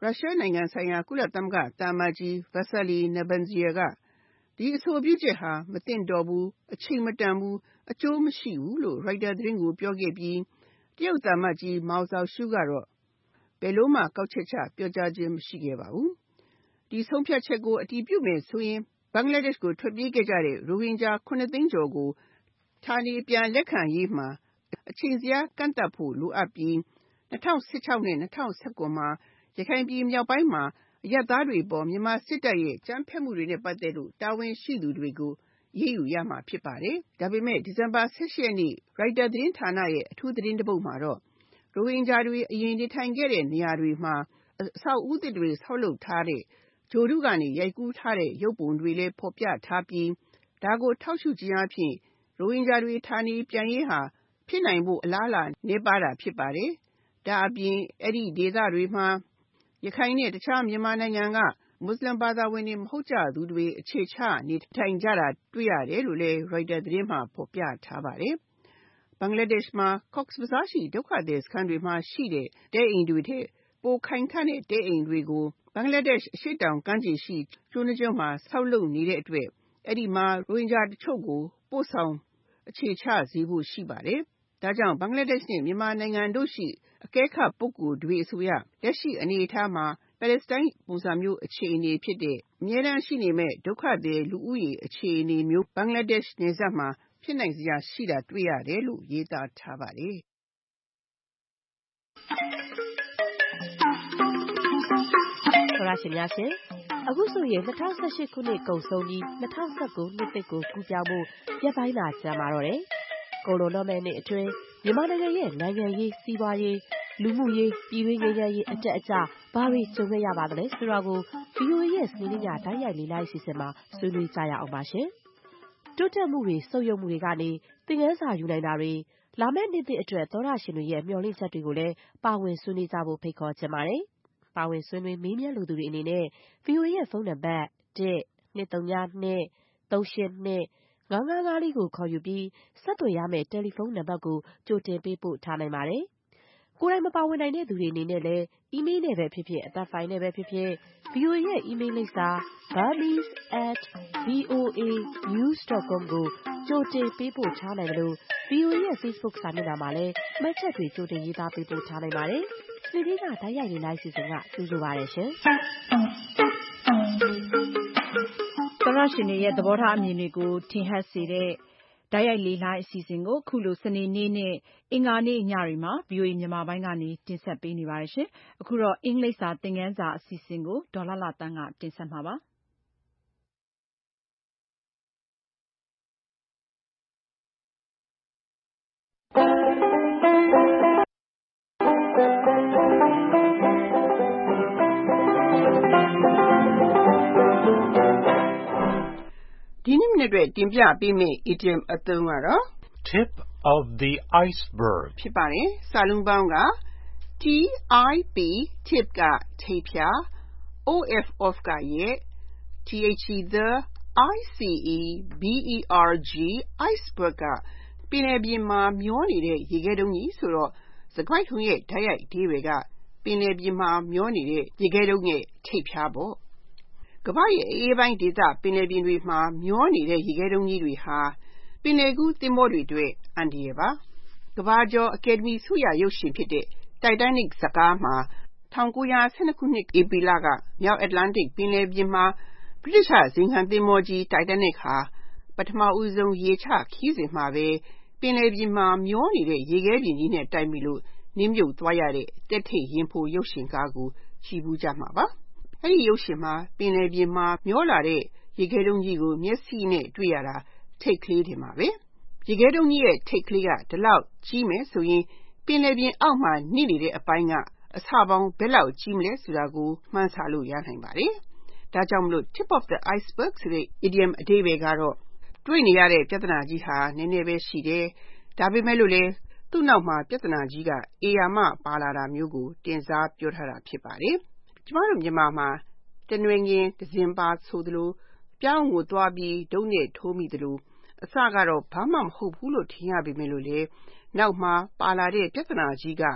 ရုရှားနိုင်ငံဆိုင်ရာကုလသမဂ္ဂသံအမတ်ကြီး Vasily Nebenzia ကဒီအဆိုပြုချက်ဟာမသင့်တော်ဘူးအချိန်မတန်ဘူးအကျိုးမရှိဘူးလို့ Reuters သတင်းကိုပြောခဲ့ပြီးတရုတ်သံအမတ်ကြီး Mao Zedong ကတော့ဘယ်လိုမှကောက်ချက်ချပြောကြားခြင်းမရှိခဲ့ပါဘူး။ဒီဆုံးဖြတ်ချက်ကိုအတည်ပြုမယ်ဆိုရင်ဘင်္ဂလားဒေ့ရှ်ကိုထွက်ပြေးခဲ့ကြတဲ့ရိုဟင်ဂျာခုနှစ်သိန်းကျော်ကိုဌာနေပြန်လက်ခံရေးမှာအချိန်ဇယားကန့်သတ်ဖို့လိုအပ်ပြီး၂၀၁၆နဲ့၂၀၁၉မှာရခိုင်ပြည်မြောက်ပိုင်းမှာအရပ်သားတွေပေါ်မြန်မာစစ်တပ်ရဲ့ကြမ်းဖက်မှုတွေနဲ့ပတ်သက်လို့တာဝန်ရှိသူတွေကိုအရေးယူရမှာဖြစ်ပါတယ်။ဒါပေမဲ့ဒီဇင်ဘာ၁၈ရက်နေ့ Reuters သတင်းဌာနရဲ့အထူးသတင်းတစ်ပုဒ်မှာတော့ရိုဟင်ဂျာတွေအရင်နေထိုင်ခဲ့တဲ့နေရာတွေမှာအဆောက်အဦသစ်တွေဆောက်လုပ်ထားတဲ့ဂြိုဟ်တုကနေရိုက်ကူးထားတဲ့ရုပ်ပုံတွေလည်းဖော်ပြထားပြီးဒါကိုထောက်ရှုခြင်းအပြင်ရိုဟင်ဂျာတွေဌာနေပြန်ရေးဟာဖြစ်နိုင်ဖို့အလားအလာနည်းပါးတာဖြစ်ပါတယ်။ဒါအပြင်အဲ့ဒီဒေသတွေမှာရခိုင်နဲ့တခြားမြန်မာနိုင်ငံကမွတ်စလင်ဘာသာဝင်တွေမဟုတ်ကြသူတွေအခြေချနေထိုင်ကြတာတွေ့ရတယ်လို့လည်း Reuters သတင်းမှာဖော်ပြထားပါတယ်။ဘင်္ဂလားဒေ့ရှ်မှာ Cox's Bazar ရှိဒုက္ခသည်စခန်းတွေမှာရှိတဲ့တဲအိမ်တွေထက်ပိုခိုင်ခံ့တဲ့တဲအိမ်တွေကိုဘင်္ဂလားဒေ့ရှ်အရှေ့တောင်ကမ်းခြေရှိကျွန်းကျွန်းမှာဆောက်လုပ်နေတဲ့အတွက်အဲ့ဒီမှာရိုဟင်ဂျာတချို့ကိုပို့ဆောင်အခြေချစေဖို့ရှိပါတယ်။ဒါကြောင့်ဘင်္ဂလားဒေ့ရှ်နဲ့မြန်မာနိုင်ငံတို့ရှိအကဲခတ်ပုဂ္ဂိုလ်တွေအဆိုအရလက်ရှိအနေအထားမှာပါလက်စတိုင်းပုံစံမျိုးအခြေအနေဖြစ်တဲ့အမြဲတမ်းရှိနေမဲ့ဒုက္ခသည်လူဦးရေအခြေအနေမျိုးဘင်္ဂလားဒေ့ရှ်နယ်စပ်မှာဖြစ်နိုင်စရာရှိတာတွေ့ရတယ်လို့ရေးသားထားပါတယ်။သောရရှင်များရှင်အခုဆိုရင်၂၀၁၈ခုနှစ်ကုန်ဆုံးပြီး၂၀၁၉နှစ်သစ်ကိုကူးပြောင်းဖို့ရက်ပိုင်းသာကြာမှာတော့တယ်။ကိုလိုတော့မဲ့နေ့အတွင်းမြန်မာနိုင်ငံရဲ့နိုင်ငံရေးစီးပွားရေးလူမှုရေးပြည်တွင်းငြိမ်းချမ်းရေးအတက်အကျဘာတွေကြုံခဲ့ရပါသလဲဆိုတာကို ဗီအိုအေ ရဲ့စနေနေ့ညတိုက်ရိုက်လေးလိုက်စီစဉ်မှာဆွေးနွေးကြရအောင်ပါရှင်။တိုးတက်မှုတွေဆုတ်ယုတ်မှုတွေကနေသင်ခန်းစာယူနိုင်တာတွေလာမယ့်နှစ်သစ်အတွက်သောရရှင်တွေရဲ့မျှော်လင့်ချက်တွေကိုလည်းပါဝင်ဆွေးနွေးကြဖို့ဖိတ်ခေါ်ချင်ပါတယ်။ပါဝင်ဆွေးနွေးမေးမြန်းလိုသူတွေအနေနဲ့ ဗီအိုအေ ရဲ့ဖုန်းနံပါတ်၁ ၂၃၂ ၃၈၂ ၅၅၅လေးကိုခေါ်ယူပြီးဆက်သွယ်ရမယ့်တယ်လီဖုန်းနံပါတ်ကိုကြိုတင်ပေးပို့ထားနိုင်ပါတယ်။ကိုယ်တိုင်မပါဝင်နိုင်တဲ့သူတွေအနေနဲ့လည်းအီးမေးလ်နဲ့ပဲဖြစ်ဖြစ်အသံဖိုင်နဲ့ပဲဖြစ်ဖြစ် ဗီအိုအေ ရဲ့အီးမေးလ်လိပ်စာ burmese at voa news dot com ကိုကြိုတင်ပေးပို့ထားနိုင်တယ်လို့ ဗီအိုအေ ရဲ့ Facebook စာမျက်နှာမှာလည်းမှတ်ချက်တွေကြိုတင်ရေးသားပေးပို့ထားနိုင်ပါတယ်။စနေနေ့ကတိုက်ရိုက်လေးလိုက်စီစဉ်ကကြိုဆိုပါရရှင်။သောရရှင်တွေရဲ့သဘောထားအမြင်တွေကိုထင်ဟပ်စေတဲ့တိုက်ရိုက်လေးလိုက်အစီအစဉ်ကိုခုလိုစနေနေ့နဲ့အင်္ဂါနေ့ညတွေမှာ ဗီအိုအေ မြန်မာပိုင်းကနေတင်ဆက်ပေးနေပါတယ်ရှင်။အခုတော့အင်္ဂလိပ်စာသင်ခန်းစာအစီအစဉ်ကိုဒေါ်လှလှသန်းကတင်ဆက်မှာပါ။ဒီနေ့မနေ့အတွက်တင်ပြပေးမယ့် idiom အသုံးကတော့ tip of the iceberg ဖြစ်ပါတယ်။စာလုံးပေါင်းက T I P tip ကထိပ်ဖြာ O F off ကရဲ့ The the I C E B E R G iceberg ကပင်လယ်ပြင်မှာမျောနေတဲ့ရေခဲတုံးကြီးဆိုတော့စကားထုံးရဲ့ဓာတ်ရိုက်အဓိပ္ပာယ်ကပင်လယ်ပြင်မှာမျောနေတဲ့ရေခဲတုံးရဲ့ထိပ်ဖြာပေါ့ကမ္ဘာရဲ့အေးပိုင်းဒေသပင်လယ်ပြင်တွေမှာမျောနေတဲ့ရေခဲတုံးကြီးတွေဟာပင်လယ်ကူးသင်္ဘောတွေအတွက်အန္တရာယ်ပါကမ္ဘာကျော်အကယ်ဒမီဆုရရုပ်ရှင်ဖြစ်တဲ့ Titanic ဇာတ်ကားမှာ၁၉၁၂ခုနှစ်ဧပြီလကမြောက်အတ္တလန္တိတ်ပင်လယ်ပြင်မှာဗြိတိသျှဇိမ်ခံသင်္ဘောကြီး Titanic ဟာပထမဦးဆုံးရေချခရီးစဉ်မှာပဲပင်လယ်ပြင်မှာမျောနေတဲ့ရေခဲပြင်ကြီးနဲ့တိုက်မိလို့နစ်မြုပ်သွားရတဲ့တက်ထိတ်ရင်ဖိုရုပ်ရှင်ကားကိုကြည့်ဘူးကြမှာပါအဲ့ဒီရုပ်ရှင်မှာပင်လယ်ပြင်မှာမျောလာတဲ့ရေခဲတုံးကြီးကိုမျက်စိနဲ့တွေ့ရတာထိတ်ကလေးတင်ပါပဲရေခဲတုံးကြီးရဲ့ထိတ်ကလေးကဒီလောက်ကြီးမယ်ဆိုရင်ပင်လယ်ပြင်အောက်မှာနှိနေတဲ့အပိုင်းကအဆပေါင်းဘယ်လောက်ကြီးမလဲဆိုတာကိုမှန်းဆလို့ရနိုင်ပါတယ်ဒါကြောင့်မလို့ tip of the iceberg ဆိုတဲ့ idiom အဓိပ္ပာယ်ကတော့တွေ့နေရတဲ့ပြဿနာကြီးဟာနည်းနည်းပဲရှိတယ်ဒါပေမဲ့လို့လေသူ့နောက်မှာပြဿနာကြီးကအေယာမပါလာတာမျိုးကိုတင်စားပြောထားတာဖြစ်ပါတယ်ကျမတို့မြန်မာမှာတနွေငင်တစင်ပါဆိုသလိုပြောင်းကိုသွားပြီးဒုံးနဲ့ထိုးမိသလိုအစကတော့ဘာမှမဟုတ်ဘူးလို့ထင်ရပေမဲ့လို့လေနောက်မှာပါလာတဲ့ပြဿနာကြီးက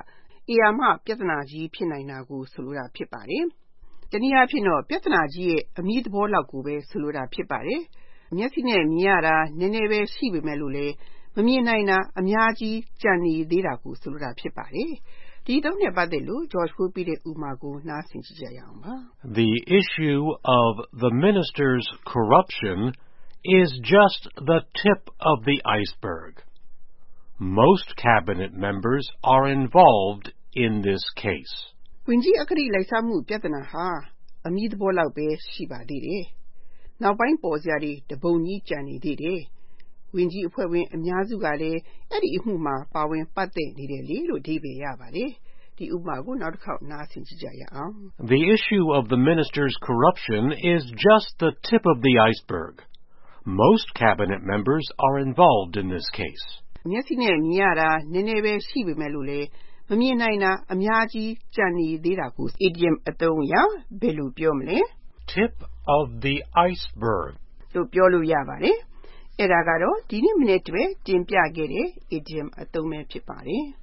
ဧရာမပြဿနာကြီးဖြစ်နိုင်တာကိုဆိုလိုတာဖြစ်ပါတယ်။တနည်းအားဖြင့်တော့ပြဿနာကြီးရဲ့အမြင့်သဘောလောက်ကိုပဲဆိုလိုတာဖြစ်ပါတယ်။မျက်စိနဲ့မြင်ရတာနည်းနည်းပဲရှိပေမဲ့လို့လေမမြင်နိုင်တာအများကြီးကြံနေသေးတာကိုဆိုလိုတာဖြစ်ပါတယ်။ဒီတော့နဲ့ပတ်သက်လို့ George ကိုပြတဲ့ဥပမာကိုနားဆင်ကြည့်ကြရအောင်ပါ။ The issue of the minister's corruption is just the tip of the iceberg. Most cabinet members are involved in this case. ဝင်ကြီးအကတိလိုက်စားမှုပြဿနာဟာအမြင့်သဘောလောက်ပဲရှိပါသေးတယ်။နောက်ပိုင်းပေါ်စရာတွေတပုံကြီးကြံနေသေးတယ်။ဝင်ကြီးအဖွဲ့ဝင်အများစုကလည်းအဲ့ဒီအမှုမှာပါဝင်ပတ်သက်နေတယ်လေလို့အဓိပ္ပာယ်ရပါတယ်။ဒီဥပမာကိုနောက်တစ်ခေါက်နားဆင်ကြည့်ကြရအောင်။ The issue of the minister's corruption is just the tip of the iceberg. Most cabinet members are involved in this case. မျက်စိနဲ့မြင်ရတာနည်းနည်းပဲရှိပေမဲ့လို့လေမမြင်နိုင်တာအများကြီးကြံနေသေးတာကို idiom အသုံးအရဘယ်လိုပြောမလဲ Tip of the iceberg လို့ပြောလို့ရပါတယ်။အဲ့ဒါကတော့ဒီနေ့မနေ့တည်းတင်ပြခဲ့တဲ့ idiom အသုံးပဲဖြစ်ပါတယ်။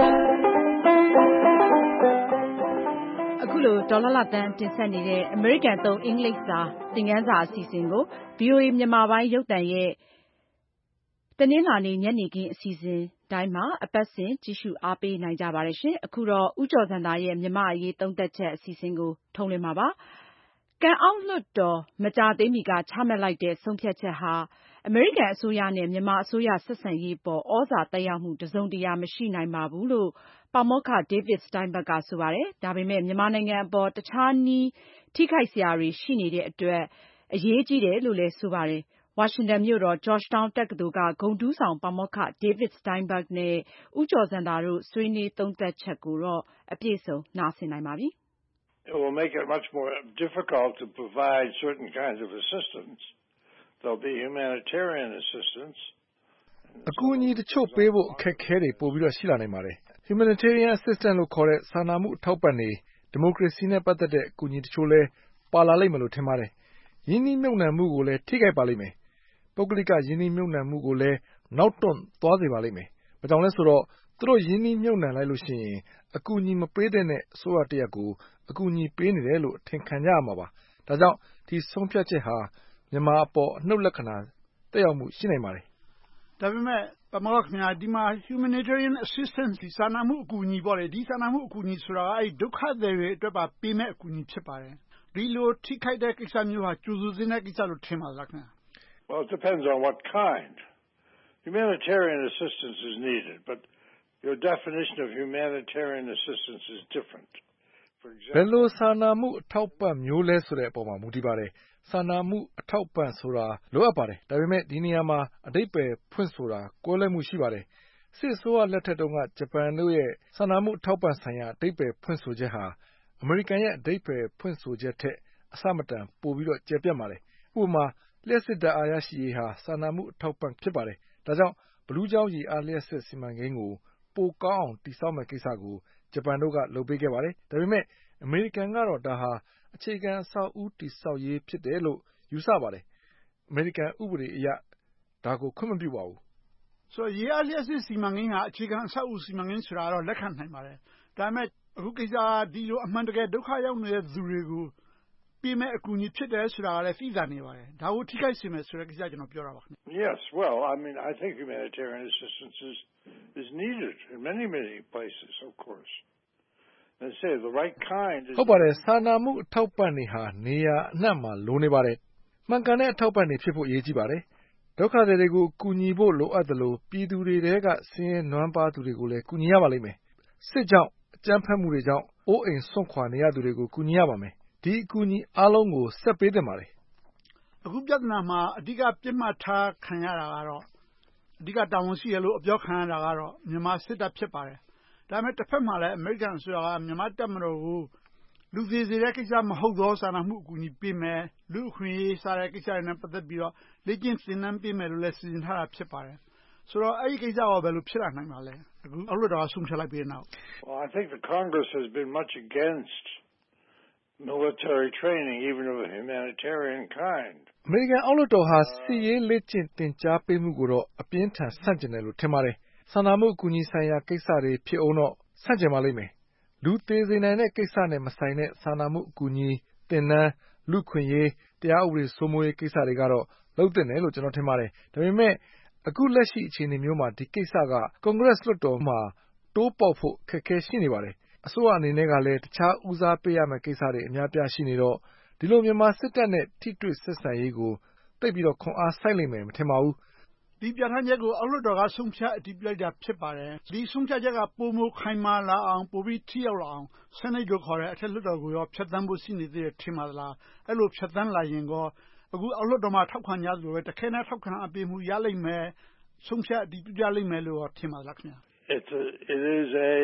အခုလိုဒေါ်လာလာတန်းတင်ဆက်နေတဲ့ American သုံးအင်္ဂလိပ်စာသင်ခန်းစာအစီအစဉ်ကို ဗွီအိုအေ မြန်မာပိုင်းရုပ်သံရဲ့တနင်္လာနေ့ညနေခင်းအစီအစဉ်တိုင်းမှာအပတ်စဉ်ကြည့်ရှုအားပေးနိုင်ကြပါတယ်ရှင်။အခုတော့ဦးကျော်ဇံသာရဲ့မြန်မာအရေးသုံးသပ်ချက်အစီအစဉ်ကိုထုတ်လွှင့်မှာပါ။ကံအောက်လွှတ်တော်မကြာသေးမီကချမှတ်လိုက်တဲ့ဆုံးဖြတ်ချက်ဟာအမေရိကန်အစိုးရနဲ့မြန်မာအစိုးရဆက်ဆံရေးပေါ်ဩဇာသက်ရောက်မှုတစုံတရာမရှိနိုင်ပါဘူးလို့ပါမောက္ခ David Steinberg ကဆိုပါတယ်။ဒါပေမဲ့မြန်မာနိုင်ငံအပေါ်တခြားနည်းထိခိုက်စရာတွေရှိနေတဲ့အတွက်အရေးကြီးတယ်လို့လည်းဆိုပါတယ်။ဝါရှင်တန်မြို့တော် Georgetown တက္ကသိုလ်ကဂုဏ်ထူးဆောင်ပါမောက္ခ David Steinberg နဲ့ဦးကျော်ဇံသာတို့ဆွေးနွေးသုံးသပ်ချက်ကိုတော့အပြည့်စုံနားဆင်နိုင်ပါပြီ။ It will make it much more difficult to provide certain kinds of assistance. There'll be humanitarian assistance. အကူအညီတချို့ပေးဖို့အခက်အခဲတွေပိုပြီးတော့ရှိလာနိုင်ပါတယ်။ Humanitarian assistance လို့ခေါ်တဲ့စာနာမှုအထောက်ပံ့တွေဒီမိုကရေစီနဲ့ပတ်သက်တဲ့အကူအညီတချို့လဲပါလာလိမ့်မယ်လို့ထင်ပါတယ်။ရင်းနှီးမြှုပ်နှံမှုကိုလည်းထိခိုက်ပါလိမ့်မယ်။ပုဂ္ဂလိကရင်းနှီးမြှုပ်နှံမှုကိုလည်းနောက်တွန့်သွားစေပါလိမ့်မယ်။ဘာကြောင့်လဲဆိုတော့သူတို့ရင်းနှီးမြှုပ်နှံလိုက်လို့ရှိရင်အကူအညီမပေးတဲ့အစိုးရတရက်ကိုအကူအညီပေးနေတယ်လို့ထင်ခံကြရမှာပါ။ဒါကြောင့်ဒီဆုံးဖြတ်ချက်ဟာမြန်မာအပေါ်အနှုတ်လက္ခဏာတက်ရောက်မှုရှိနိုင်ပါတယ်။ဒါပေမဲ့ပါမောက္ခခင်ဗျာဒီမှာ humanitarian assistance ဒီစာနာမှုအကူအညီပေါ့လေဒီစာနာမှုအကူအညီဆိုတာအဲ့ဒုက္ခသည်တွေအတွက်ပါပေးမဲ့အကူအညီဖြစ်ပါတယ်။ဒီလိုထိခိုက်တဲ့ကိစ္စမျိုးဟာကျူးစုစင်းတဲ့ကိစ္စလို့ထင်ပါလားခင်ဗျာ။ Well, it depends on what kind. Humanitarian assistance is needed, but your definition of humanitarian assistance is different. For example, ဘယ်လိုစာနာမှုအထောက်ပံ့မျိုးလဲဆိုတဲ့အပေါ်မှာမူတည်ပါတယ်။စာနာမှုအထောက်ပံ့ဆိုတာလိုအပ်ပါတယ်။ဒါပေမဲ့ဒီနေရာမှာအဓိပ္ပာယ်ဖွင့်ဆိုတာကွဲလွဲမှုရှိပါတယ်။စစ်ဆိုးရလက်ထက်တုန်းကဂျပန်တို့ရဲ့စာနာမှုအထောက်ပံ့ဆိုင်ရာအဓိပ္ပာယ်ဖွင့်ဆိုချက်ဟာအမေရိကန်ရဲ့အဓိပ္ပာယ်ဖွင့်ဆိုချက်ထက်အဆမတန်ပိုပြီးတော့ကျယ်ပြန့်ပါတယ်။ဥပမာလျှက်စစ်ဓာတ်အားရရှိရေးဟာစာနာမှုအထောက်ပံ့ဖြစ်ပါတယ်။ဒါကြောင့်ဘလူးချောင်းရေအားလျှက်စစ်စီမံကိန်းကိုပိုကောင်းအောင်တည်ဆောက်မဲ့ကိစ္စကိုဂျပန်တို့ကလုပ်ပေးခဲ့ပါတယ်။ဒါပေမဲ့အမေရိကန်ကတော့ဒါဟာအခြေခံအဆောက်အဦတည်ဆောက်ရေးဖြစ်တယ်လို့ယူဆပါတယ်။အမေရိကန်ဥပဒေအရဒါကိုခွင့်မပြုပါဘူး။ဆိုရေအားလျှက်စစ်စီမံကိန်းဟာအခြေခံအဆောက်အဦစီမံကိန်းဆိုတာတော့လက်ခံနိုင်ပါတယ်။ဒါပေမဲ့အခုကိစ္စဒီလိုအမှန်တကယ်ဒုက္ခရောက်နေတဲ့သူတွေကိုပေးမဲ့အကူအညီဖြစ်တယ်ဆိုတာကလည်းသိသာနေပါတယ်။ဒါကိုထိခိုက်စေမယ်ဆိုတဲ့ကိစ္စကျွန်တော်ပြောတာပါခင်ဗျ။ Yes, well, I mean, I think humanitarian assistance is is needed in many many places, of course. Let's say the right kind is ဟုတ်ပါတယ်စာနာမှုအထောက်ပံ့တွေဟာနေရာအနှံ့မှာလိုနေပါတယ်။မှန်ကန်တဲ့အထောက်ပံ့တွေဖြစ်ဖို့အရေးကြီးပါတယ်။ဒုက္ခသည်တွေကိုကူညီဖို့လိုအပ်တယ်လို့ပြည်သူတွေတဲကဆင်းရဲနွမ်းပါးသူတွေကိုလည်းကူညီရပါလိမ့်မယ်။စစ်ကြောင့်အကြမ်းဖက်မှုတွေကြောင့်အိုးအိမ်ဆွန့်ခွာနေရသူတွေကိုကူညီရပါမယ်။ဒီအကူအညီအားလုံးကိုဆက်ပေးသင့်ပါတယ်။အခုပြဿနာမှာအဓိကပြစ်မှတ်ထားခံရတာကတော့အဓိကတာဝန်ရှိရလို့အပြောခံရတာကတော့မြန်မာစစ်တပ်ဖြစ်ပါတယ်။ဒါပေမဲ့တစ်ဖက်မှာလည်းအမေရိကန်အစိုးရကမြန်မာတပ်မတော်ကိုလူသေးစေတဲ့ကိစ္စမဟုတ်သောစာနာမှုအကူအညီပေးမယ်လူအခွင့်အရေးစားတဲ့ကိစ္စတွေနဲ့ပတ်သက်ပြီးတော့လေ့ကျင့်သင်တန်းပေးမယ်လို့လည်းစီစဉ်ထားတာဖြစ်ပါတယ်။ဆိုတော့အဲ့ဒီကိစ္စကဘယ်လိုဖြစ်လာနိုင်ပါလဲ။အခုအောက်လွှတ်တော်ကဆုံးဖြတ်လိုက်ပြီးနောက် Well, I think the Congress has been much against military training, even of a humanitarian kind. အမေရိကန်အောက်လွှတ်တော်ဟာစစ်ရေးလေ့ကျင့်သင်ကြားပေးမှုကိုတော့အပြင်းထန်ဆန့်ကျင်တယ်လို့ထင်ပါတယ်။စာနာမှုအကူအညီဆိုင်ရာကိစ္စတွေဖြစ်အောင်တော့ဆန့်ကျင်ပါလိမ့်မယ်။လူသေစေနိုင်တဲ့ကိစ္စနဲ့မဆိုင်တဲ့စာနာမှုအကူအညီသင်တန်းလူ့ခွင့်ရေးတရားဥပဒေစိုးမိုးရေးကိစ္စတွေကတော့လုပ်သင့်တယ်လို့ကျွန်တော်ထင်ပါတယ်။ဒါပေမဲ့အခုလက်ရှိအခြေအနေမျိုးမှာဒီကိစ္စကကွန်ဂရက်လွှတ်တော်မှာတိုးပေါက်ဖို့အခက်အခဲရှိနေပါတယ်။အစိုးရအနေနဲ့ကလည်းတခြားဦးစားပေးရမယ့်ကိစ္စတွေအများပြားရှိနေတော့ဒီလိုမြန်မာစစ်တပ်နဲ့ထိတွေ့ဆက်ဆံရေးကိုသိပ်ပြီးတော့ခွန်အားစိုက်လိမ့်မယ်မထင်ပါဘူး။ဒီပြဋ္ဌာန်းချက်ကိုအောက်လွှတ်တော်ကဆုံးဖြတ်အတည်ပြုလိုက်တာဖြစ်ပါတယ်။ဒီဆုံးဖြတ်ချက်ကပိုမိုခိုင်မာလာအောင်ပိုပြီးထိရောက်လာအောင်ဆီနိတ်လို့ခေါ်တဲ့အထက်လွှတ်တော်ကိုရောဖြတ်သန်းဖို့ရှိနေသေးတယ်ထင်ပါသလား။အဲ့လိုဖြတ်သန်းလာရင်ကောအခုအောက်လွှတ်တော်မှာထောက်ခံကြသလိုပဲတခဲနဲ့ထောက်ခံအပေးမှုရလိမ့်မယ်ဆုံးဖြတ်အတည်ပြုကြလိမ့်မယ်လို့ထင်ပါသလားခင်ဗျာ။ It's a, it is a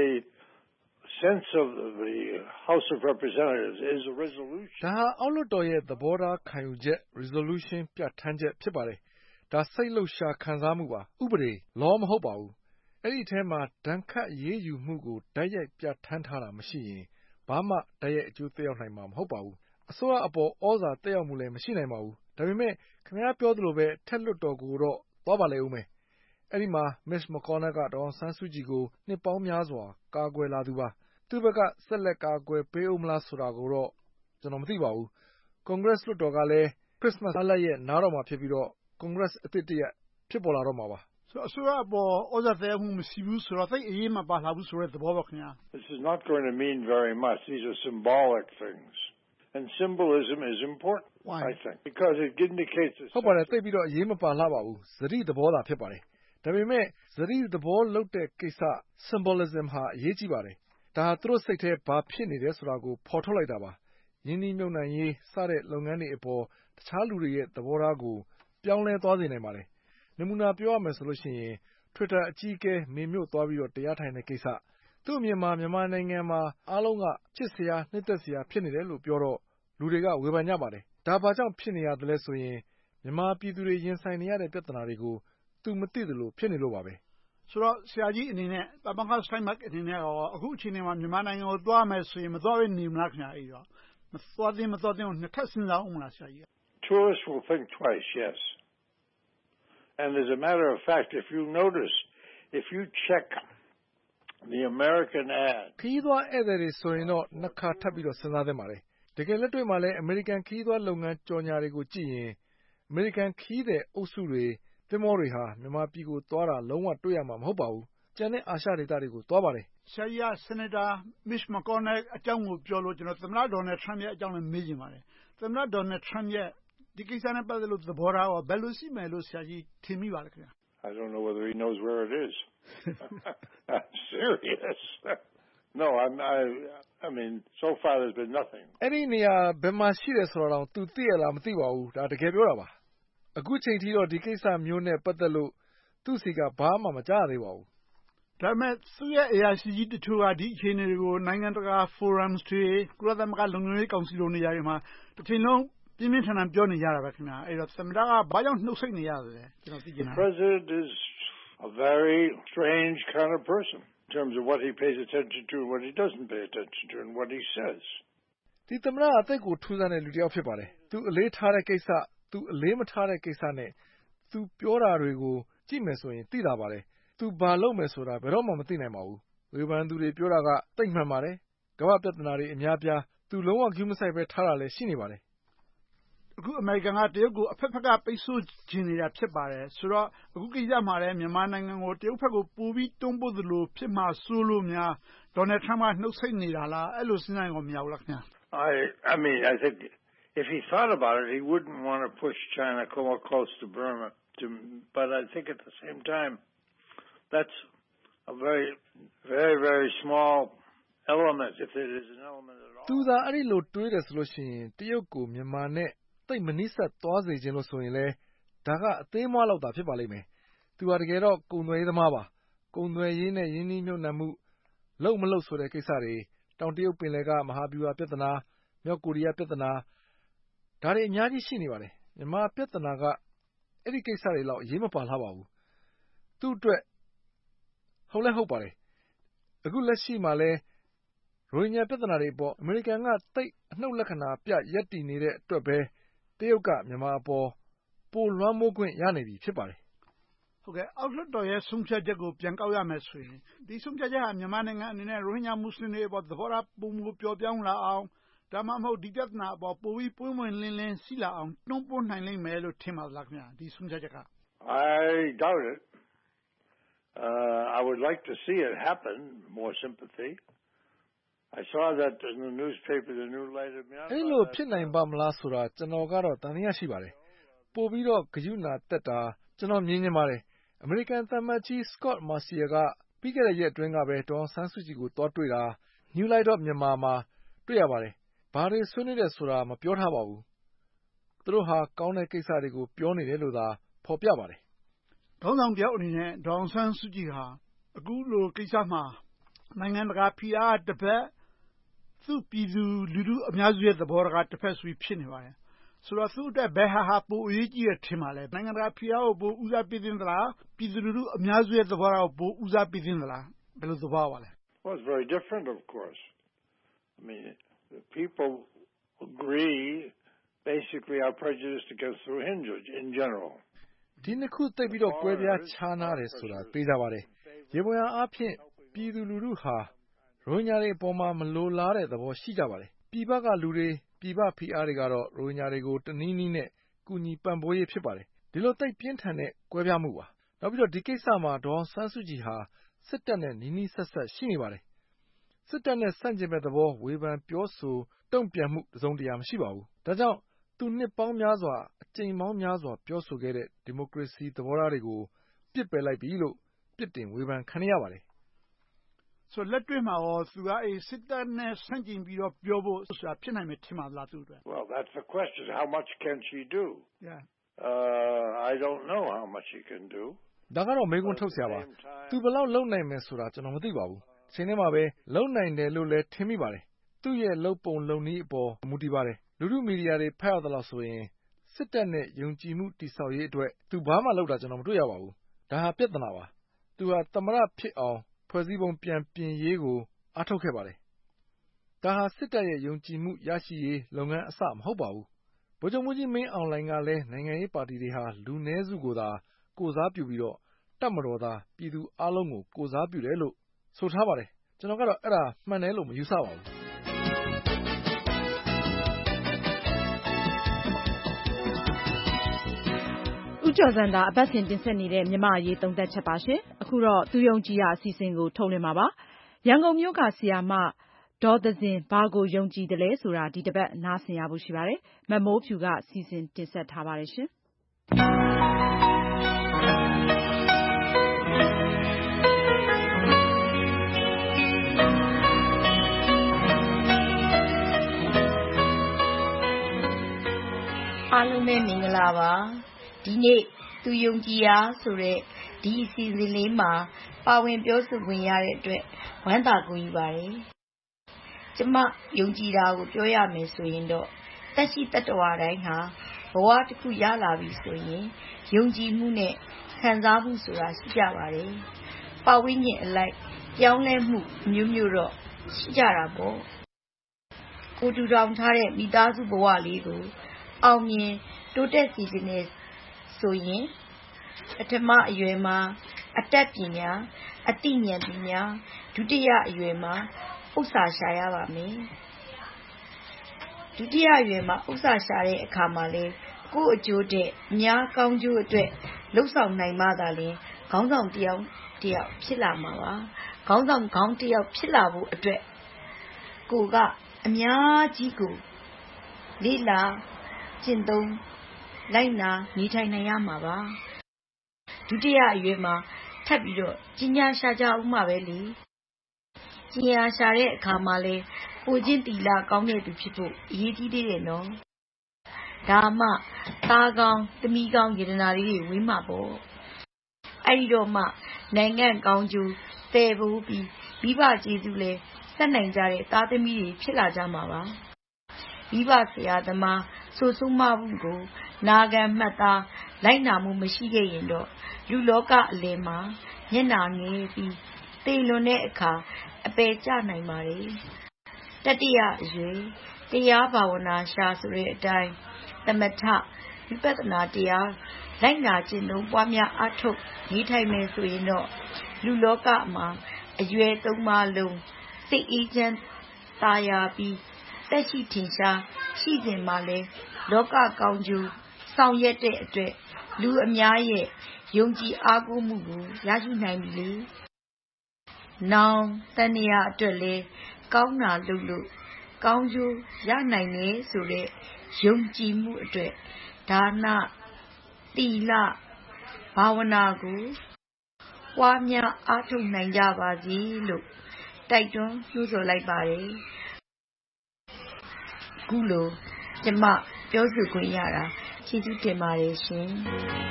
sense of the House of Representatives is a resolution. ဒါဟာအောက်လွှတ်တော်ရဲ့သဘောထားခံယူချက် resolution ပြဋ္ဌာန်းချက်ဖြစ်ပါတယ်။ဒါစိတ်လှုပ်ရှားခံစားမှုပါဥပဒေ law မဟုတ်ပါဘူး။အဲ့ဒီထဲမှာဒဏ်ခတ်ရေးယူမှုကိုတိုက်ရိုက်ပြဋ္ဌာန်းထားတာမရှိရင်ဘာမှတိုက်ရိုက်အကျိုးသက်ရောက်နိုင်မှာမဟုတ်ပါဘူး။အစိုးရအပေါ်ဩဇာသက်ရောက်မှုလည်းမရှိနိုင်ပါဘူး။ဒါပေမဲ့ခင်ဗျားပြောသလိုပဲထက်လွှတ်တော်ကိုတော့သွားပါလေဦးမယ်။အဲ့ဒီမှာ Miss McConnell ကဒေါ်အောင်ဆန်းစုကြည်ကိုနှစ်ပေါင်းများစွာကာကွယ်လာသူပါ။သူ့ဘက်ကဆက်လက်ကာကွယ်ပေးဦးမလားဆိုတာကိုတော့ကျွန်တော်မသိပါဘူး။ကွန်ဂရက်လွှတ်တော်ကလည်းခရစ်စမတ်လရဲ့နားတော်မှာဖြစ်ပြီးတော့ကွန်ဂရက်အသစ်တရက်ဖြစ်ပေါ်လာတော့မှာပါ။ဆိုတော့အစိုးရအပေါ်ဩဇာသက်ရောက်မှုမရှိဘူးဆိုတော့သိအရေးမပါလာဘူးဆိုတဲ့သဘောပေါ့ခင်ဗျာ။ This is not going to mean very much. These are symbolic things. And symbolism is important, Why? I think, because it indicates a ဟုတ်ပါတယ်သိပြီးတော့အရေးမပါလာပါဘူး။ဇတိသဘောသာဖြစ်ပါတယ်။ဒါပေမဲ့ဇတိသဘောလုပ်တဲ့ကိစ္စ symbolism ဟာအရေးကြီးပါတယ်။ဒါဟာသူတို့စိတ်ထဲဘာဖြစ်နေတယ်ဆိုတာကိုဖော်ထုတ်လိုက်တာပါ။ယင်းနှိမ့်မြုပ်နှံရေးစတဲ့လုပ်ငန်းတွေအပေါ်တခြားလူတွေရဲ့သဘောထားကိုပြောင်းလဲသွားစေနိုင်ပါတယ်။နမူနာပြောရမယ်ဆိုလို့ရှိရင် Twitter အကြီးအကဲမေမြို့သွားပြီးတော့တရားထိုင်တဲ့ကိစ္စသူ့အမြင်မှာမြန်မာနိုင်ငံမှာအားလုံးကချစ်စရာနှစ်သက်စရာဖြစ်နေတယ်လို့ပြောတော့လူတွေကဝေဖန်ကြပါတယ်။ဒါဘာကြောင့်ဖြစ်နေရသလဲဆိုရင်မြန်မာပြည်သူတွေရင်ဆိုင်နေရတဲ့ပြဿနာတွေကိုသူမသိသလိုဖြစ်နေလို့ပါပဲ။ဆိုတော့ဆရာကြီးအနေနဲ့ပါမောက္ခ Steinberg အနေနဲ့ရောအခုအချိန်မှာမြန်မာနိုင်ငံကိုသွားမယ်ဆိုရင်မသွားဘဲနေမလားခင်ဗျာအဲ့တော့မသွားသင့်မသွားသင့်ကိုနှစ်ထပ်စဉ်းစားအောင်မလားဆရာကြီး။ Tourists will think twice, yes. And as a matter of fact, if you notice, if you check the American ad ခီးသွားဧည့်သည်တွေဆိုရင်တော့နှစ်ခါထပ်ပြီးတော့စဉ်းစားသင့်ပါတယ်။တကယ်လက်တွေ့မှာလည်းအမေရိကန်ခီးသွားလုပ်ငန်းကြော်ညာတွေကိုကြည့်ရင်အမေရိကန်ခီးသည်အုပ်စုတွေသင်္ဘောတွေဟာမြန်မာပြည်ကိုသွားတာလုံးဝတွေ့ရမှာမဟုတ်ပါဘူး။ကျန်တဲ့အာရှဒေသတွေကိုသွားပါတယ်။ဆရာကြီးက Senator Mitch McConnell အကြောင်းကိုပြောလို့ကျွန်တော်သမ္မတ Donald Trump ရဲ့အကြောင်းလည်းမေးချင်ပါတယ်။သမ္မတ Donald Trump ရဲ့ဒီကိစ္စနဲ့ပတ်သက်လို့သဘောထားရောဘယ်လိုရှိမယ်လို့ဆရာကြီးထင်မိပါလဲခင်ဗျာ။ I don't know whether he knows where it is. I'm serious. No, I'm I I mean so far there's been nothing. အဲ့ဒီနေရာဘယ်မှာရှိတယ်ဆိုတော့သူသိရလားမသိပါဘူး။ဒါတကယ်ပြောတာပါ။အခုချိန်ထိတော့ဒီကိစ္စမျိုးနဲ့ပတ်သက်လို့သူ့စီကဘာမှမကြားသေးပါဘူး။ဒါပေမဲ့သူ့ရဲ့အရာရှိကြီးတချို့ကဒီအခြေအနေတွေကိုနိုင်ငံတကာ forums တွေကုလသမဂ္ဂလုံခြုံရေးကောင်စီလိုနေရာတွေမှာတစ်ချိန်လုံးပြင်းပြင်းထန်ထန်ပြောနေကြတာပဲခင်ဗျာအဲ့တော့သမ္မတကဘာကြောင့်နှုတ်ဆိတ်နေရသလဲကျွန်တော်သိချင်တာ The president is a very strange kind of person in terms of what he pays attention to and what he doesn't pay attention to and what he says. ဒီသမ္မတအသိကိုထူးဆန်းတဲ့လူတစ်ယောက်ဖြစ်ပါတယ်သူအလေးထားတဲ့ကိစ္စသူအလေးမထားတဲ့ကိစ္စနဲ့သူပြောတာတွေကိုကြည့်မယ်ဆိုရင်သိတာပါတယ်သူဘာလုပ်မယ်ဆိုတာဘယ်တော့မှမသိနိုင်ပါဘူးဝေဖန်သူတွေပြောတာကသိမှန်ပါတယ်ကမ္ဘာပြဿနာတွေအများပြားသူလုံးဝကျူးမဆိုင်ပဲထားတာလည်းရှိနေပါတယ်အခုအမေရိကန်ကတရုတ်ကိုအဖက်ဖက်ကပိတ်ဆို့ခြင်းနေတာဖြစ်ပါတယ်ဆိုတော့အခုကိစ္စမှာလည်းမြန်မာနိုင်ငံကိုတရုတ်ဘက်ကိုပိုပြီးတွန်းပို့သလိုဖြစ်မှာစိုးလို့များဒေါ်နယ်ထရမ့်ကနှုတ်ဆက်နေတာလားအဲ့လိုစဉ်းစားရင်ကိုမရဘူးလားခင်ဗျာ I I mean I think if he thought about it he wouldn't want to push China more close to Burma to, but I think at the same time that's a very very very small element if it is an element at all သူသာအဲ့ဒီလိုတွေးတယ်ဆိုလို့ရှိရင်တရုတ်ကိုမြန်မာနဲ့သိပ်မနှိစက်သွားစေခြင်းလို့ဆိုရင်လေဒါကအသေးမွားလောက်တာဖြစ်ပါလိမ့်မယ်သူဟာတကယ်တော့ကုံသွဲရေးသမားပါကုံသွဲရေးနဲ့ယင်းနှီးမြှုပ်နှံမှုလုံမလုံဆိုတဲ့ကိစ္စတွေတောင်တရုတ်ပင်လယ်ကမဟာဗျူဟာပြဿနာမြောက်ကိုရီးယားပြဿနာဒါတွေအများကြီးရှိနေပါတယ်မြန်မာပြဿနာကအဲ့ဒီကိစ္စတွေလောက်အရေးမပါလားပါဘူးသူ့အတွက်ဟုတ်လဲဟုတ်ပါတယ်အခုလက်ရှိမှာလဲရိုဟင်ဂျာပြဿနာတွေအပေါ်အမေရိကန်ကသိပ်အနှုတ်လက္ခဏာပြရပ်တည်နေတဲ့အတွက်ပဲတရုတ်ကမြန်မာအပေါ်ပိုလွှမ်းမိုးခွင့်ရနေပြီဖြစ်ပါတယ်ဟုဟုတ်ကဲ့အောက်လွှတ်တော်ရဲ့ဆုံးဖြတ်ချက်ကိုပြန်ကောက်ရမယ်ဆိုရင်ဒီဆုံးဖြတ်ချက်ဟာမြန်မာနိုင်ငံအနေနဲ့ရိုဟင်ဂျာမွတ်စလင်တွေအပေါ်သဘောထားပုံမူပျော်ပြောင်းလာအောင်ဒါမှမဟုတ်ဒီပြဿနာအပေါ်ပိုပြီးပွင့်ပွင့်လင်းလင်းရှိလာအောင်တွန်းပို့နိုင်လိမ့်မယ်လို့ထင်ပါသလားခင်ဗျာဒီဆုံးဖြတ်ချက်က I doubt it. Uh, I would like to see it happen, more sympathy. I saw that in the newspaper, the New Light of Myanmar. အဲ့လိုဖြစ်နိုင်ပါမလားဆိုတာကျွန်တော်ကတော့တန်တရားရှိပါတယ်ပို့ပြီးတော့ဂရုဏာတက်တာကျွန်တော်မြင်နေပါတယ်အမေရိကန်သမ္မတကြီး Scott Marciel ကပြီးခဲ့တဲ့ရက်အတွင်းကပဲဒေါ်အောင်ဆန်းစုကြည်ကိုတွားတွေ့တာ New Light of Myanmar မှာတွေ့ရပါတယ်ဘာတွေဆွေးနွေးတယ်ဆိုတာမပြောထားပါဘူးသူတို့ဟာကောင်းတဲ့ကိစ္စတွေကိုပြောနေတယ်လို့သာဖော်ပြပါတယ်ခေါင်းဆောင်တယောက်အနေနဲ့ဒေါ်အောင်ဆန်းစုကြည်ဟာအခုလိုကိစ္စမှာနိုင်ငံတကာဖိအားတစ်ဖက်သူ့ပြည်သူလူထုအများစုရဲ့သဘောထားတစ်ဖက်ဆိုပြီးဖြစ်နေပါတယ်ဆိုတော့သူ့အတွက်ဘယ်ဟာဟာပိုအရေးကြီးရထင်ပါလဲနိုင်ငံတကာဖိအားကိုပိုဦးစားပေးသင့်သလားပြည်သူလူထုအများစုရဲ့သဘောထားကိုပိုဦးစားပေးသင့်သလားဘယ်လိုသဘောပါလဲ Well, it's very different, of course. I mean, people agree basically are prejudiced against Rohingyas in general. ဒီနှစ်ခုသိပြီးတော့ကွဲပြားခြားနားတယ်ဆိုတာသိကြပါတယ်ရေပေါ်အားဖြင့်ပြည်သူလူထုဟာရိုဟင်ဂျာတွေအပေါ်မှာမလိုလားတဲ့သဘောရှိကြပါတယ်ပြည်ပကလူတွေပြည်ပဖိအားတွေကတော့ရိုဟင်ဂျာတွေကိုတနည်းနည်းနဲ့ကူညီပံ့ပိုးရေးဖြစ်ပါတယ်ဒီလိုသိပြင်းထန်တဲ့ကွဲပြားမှုပါနောက်ပြီးတော့ဒီကိစ္စမှာဒေါ်အောင်ဆန်းစုကြည်ဟာစစ်တပ်နဲ့နီးနီးဆက်ဆက်ရှိနေပါတယ်စစ်တပ်နဲ့ဆန့်ကျင်ဘက်သဘောဝေဖန်ပြောဆိုတုံ့ပြန်မှုတစုံတရာမရှိပါဘူးဒါကြောင့်သူနှစ်ပေါင်းများစွာအကြိမ်ပေါင်းများစွာပြောဆိုခဲ့တဲ့ဒီမိုကရေစီသဘောထားတွေကိုပြစ်ပယ်လိုက်ပြီလို့ပြစ်တင်ဝေဖန်ခံရပါတယ်ဆိုလက်တွေ့မှာရောသူကအေးစစ်တပ်နဲ့ဆန့်ကျင်ပြီးတော့ပြောဖို့ဆိုတာဖြစ်နိုင်မယ်ထင်ပါလားသူတို့ Well, that's the question. How much can she do? Yeah. Uh, I don't know how much she can do. ဒါကတော့မေးခွန်းထုတ်စရာပါသူဘယ်လောက်လုံနိုင်မယ်ဆိုတာကျွန်တော်မသိပါဘူးအချိန်ထဲမှာပဲလုံနိုင်တယ်လို့လည်းထင်မိပါတယ်သူ့ရဲ့လုံပုံလုံနည်းအပေါ်မူတည်ပါတယ်လူထုမီဒီယာတွေဖတ်ရသလောက်ဆိုရင်စစ်တပ်နဲ့ယုံကြည်မှုတည်ဆောက်ရေးအတွက်သူဘာမှလုပ်တာကျွန်တော်မတွေ့ရပါဘူးဒါဟာပြဿနာပါသူဟာသမရဖြစ်အောင်ဖွဲ့စည်းပုံပြန်ပြင်ရေးကိုအားထုတ်ခဲ့ပါတယ်ဒါဟာစစ်တပ်ရဲ့ယုံကြည်မှုရရှိရေးလုပ်ငန်းအစမဟုတ်ပါဘူးဗိုလ်ချုပ်မှူးကြီးမင်းအောင်လှိုင်ကလည်းနိုင်ငံရေးပါတီတွေဟာလူနည်းစုကိုသာကိုစားပြုပြီးတော့တပ်မတော်သားပြည်သူအလုံးကိုကိုစားပြုတယ်လို့ဆိုထားပါတယ်ကျွန်တော်ကတော့အဲ့ဒါမှန်တယ်လို့မယူဆပါဘူးဦးကျော်ဇံသာအပတ်စဉ်တင်ဆက်နေတဲ့မြန်မာအရေးသုံးသပ်ချက်ပါရှင်အခုတော့သူယုံကြည်ရာအစီအစဉ်ကိုထုတ်လွှင့်မှာပါရန်ကုန်မြို့ကဆီယာမဒေါ်သဇင်ဘာကိုယုံကြည်တယ်လဲဆိုတာဒီတစ်ပတ်နားဆင်ရဖို့ရှိပါတယ်မမိုးဖြူကစီစဉ်တင်ဆက်ထားပါတယ်ရှင်အားလုံးပဲမင်္ဂလာပါဒီနေ့သူယုံကြည်ရာဆိုတဲ့ဒီအစီအစဉ်လေးမှာပါဝင်ပြောဆိုခွင့်ရတဲ့အတွက်ဝမ်းသာကိုယူပါတယ်ကျမယုံကြည်တာကိုပြောရမယ်ဆိုရင်တော့တက်ရှိတတ္တဝါတိုင်းဟာဘဝတစ်ခုရလာပြီဆိုရင်ယုံကြည်မှုနဲ့ခံစားမှုဆိုတာရှိကြပါတယ်ပတ်ဝန်းကျင်အလိုက်ပြောင်းလဲမှုမျိုးမျိုးတော့ရှိကြတာပေါ့ကိုတူတောင်ထားတဲ့မိသားစုဘဝလေးကိုအောင်မြင်တိုးတက်စီစဉ်နေဆိုရင်ပထမအရွယ်မှာအတတ်ပညာအသိဉာဏ်ပညာဒုတိယအရွယ်မှာဥစ္စာရှာရပါမယ်ဒုတိယအရွယ်မှာဥစ္စာရှာတဲ့အခါမှာလေကိုယ့်အကျိုးတဲ့အများကောင်းကျိုးအတွက်လှုပ်ဆောင်နိုင်မှသာလျှင်ခေါင်းဆောင်တယောက်တယောက်ဖြစ်လာမှာပါခေါင်းဆောင်ခေါင်းတယောက်ဖြစ်လာဖို့အတွက်ကိုကအများကြီးကိုလေ့လာကျင့်သုံးလိုက်နာနေထိုင်နိုင်ရမှာပါဒုတိယအရွယ်မှာထပ်ပြီးတော့ကျညာရှာကြအောင်မှာပဲလေကျညာရှာတဲ့အခါမှာလဲကိုချင်းတီလာကောင်းတဲ့သူဖြစ်ဖို့အရေးကြီးသေးတယ်နော်ဒါမှသားကောင်းသမီးကောင်းယတနာလေးတွေဝင်းမှာပေါ့အဲ့ဒီတော့မှနိုင်ငံကောင်းကျိုးသယ်ဖို့ပြီးမိဘကျေးဇူးလဲဆက်နိုင်ကြတဲ့သားသမီးတွေဖြစ်လာကြမှာပါမိဘဆရာသမားဆိုဆုံးမမှုကိုနာခံမှတ်သားလိုက်နာမှုမရှိခဲ့ရင်တော့လူလောကအလယ်မှာမျက်နာငယ်ပြီးသေလွန်တဲ့အခါအပယ်ကျနိုင်ပါတယ်တတိယအရွယ်တရားဘာဝနာရှာဆိုတဲ့အတိုင်းသမထဝိပဿနာတရားလိုက်နာကျင့်သုံးပွားများအားထုတ်နေထိုင်မယ်ဆိုရင်တော့လူလောကမှာအရွယ်သုံးပါးလုံးစိတ်အေးချမ်းသာယာပြီးသက်ရှိထင်ရှားရှိစဉ်မှာလဲလောကကောင်းကျိုးဆောင်ရွက်တဲ့အတွက်လူအများရဲ့ယုံကြည်အားကိုးမှုကိုရရှိနိုင်ပြီလေ။နောင်တဏှာအတွက်လဲကောင်းတာလုပ်လို့ကောင်းကျိုးရနိုင်တယ်ဆိုတဲ့ယုံကြည်မှုအတွက်ဒါနသီလဘာဝနာကိုပွားများအားထုတ်နိုင်ကြပါစေလို့တိုက်တွန်းနှိုးဆော်လိုက်ပါတယ်။အခုလိုကျမပြောဆိုခွင့်ရတာကျေးဇူးတင်ပါတယ်ရှင်။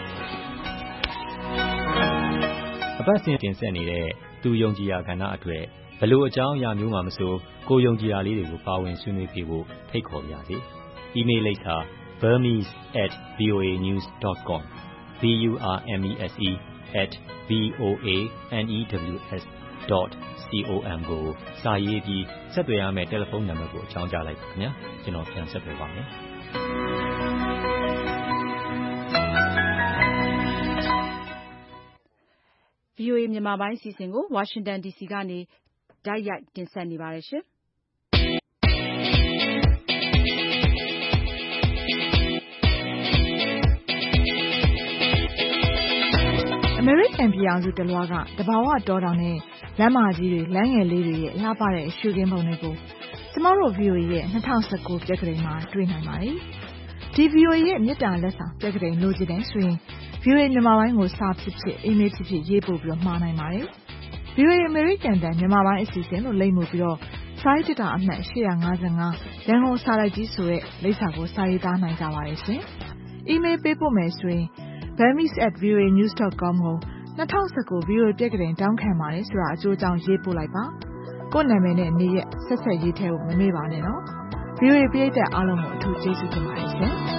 အပတ်စဉ်တင်ဆက်နေတဲ့သူယုံကြည်ရာကဏ္ဍအတွက်ဘလို့အကြောင်းအရာမျိုးမှမဆိုကိုယုံကြည်ရာလေးတွေကိုပါဝင်ဆွေးနွေးပြဖို့ဖိတ်ခေါ်ပါရစေ။ email လိပ်စာ burmese at voa news dot com b u r m e s e at v o a n e w s dot com ကိုစာရေးပြီးဆက်သွယ်ရမယ့်တယ်လီဖုန်းနံပါတ်ကိုအကြောင်းကြားလိုက်ပါခင်ဗျာ။ကျွန်တော်ပြန်ဆက်သွယ်ပါမယ်။ဗွီအိုအေ မြန်မာပိုင်းအစီအစဉ်ကိုဝါရှင်တန်ဒီစီကနေတိုက်ရိုက်တင်ဆက်နေပါတယ်ရှင်။အမေရိကန်ပြည်အောင်စုတလွှားကတဘာဝတောတောင်နဲ့လမ်းမကြီးတွေလမ်းငယ်လေးတွေရဲ့လှပတဲ့ရှုခင်းပုံတွေကိုကျမတို့ ဗီအိုအေ ရဲ့၂၀၁၉ပြက်ကလေးမှာတွေ့နိုင်ပါတယ်။ဒီ ဗီအိုအေ ရဲ့မြစ်တာလက်ဆောင်ပြက်ကလေးလိုချင်တယ်ဆိုရင် ဗီအိုအေ မြန်မာပိုင်းကိုစာဖြစ်ဖြစ်အီးမေးလ်ဖြစ်ဖြစ်ရေးပို့ပြီးတော့မှာနိုင်ပါတယ်။ ဗီအိုအေ အမေရိကန်တန်မြန်မာပိုင်းအစီအစဉ်လို့လိပ်မှုပြီးတော့စာရေးတက်တာအမှတ်၈၅၅ရန်ကုန်စာတိုက်ကြီးဆိုတဲ့လိပ်စာကိုစာရေးသားနိုင်ကြပါတယ်ရှင်။အီးမေးလ်ပေးပို့မယ်ဆိုရင် burmese at v o a news dot com ကို၂၀၁၉ ဗီအိုအေပြက်ကလေးတောင်းခံပါတယ်ဆိုတာအကျိုးအကြောင်းရေးပို့လိုက်ပါ။ကိုယ့်နာမည်နဲ့နေရက်ဆက်ဆက်ရေးထည့်ဖို့မမေ့ပါနဲ့နော်။ ဗီအိုအေပရိသတ်အားလုံးကိုအထူးကျေးဇူးတင်ပါတယ်ရှင်။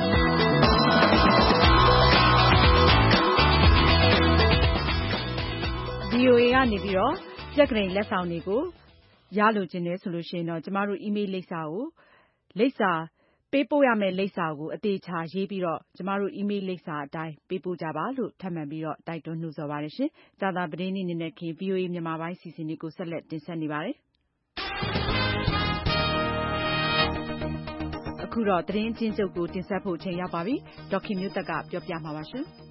ဗီအိုအေကနေပြီးတော့ပြက်ကလေးလက်ဆောင်တွေကိုရလိုချင်တယ်ဆိုလို့ရှိရင်တော့ကျမတို့ email လိပ်စာကိုလိပ်စာပေးပို့ရမယ့်လိပ်စာကိုအသေးချာရေးပြီးတော့ကျမတို့ email လိပ်စာအတိုင်းပေးပို့ကြပါလို့ထပ်မံပြီးတော့တိုက်တွန်းနှိုးဆော်ပါတယ်ရှင်။ကြာသပတေးနေ့နေ့နဲ့ခင် ဗွီအိုအေမြန်မာပိုင်းစီစဉ်တွေကိုဆက်လက်တင်ဆက်နေပါတယ်။အခုတော့သတင်းအကျဉ်းချုပ်ကိုတင်ဆက်ဖို့အချိန်ရောက်ပါပြီ။ဒေါက်ခင်မျိုးသက်ကပြောပြမှာပါရှင်။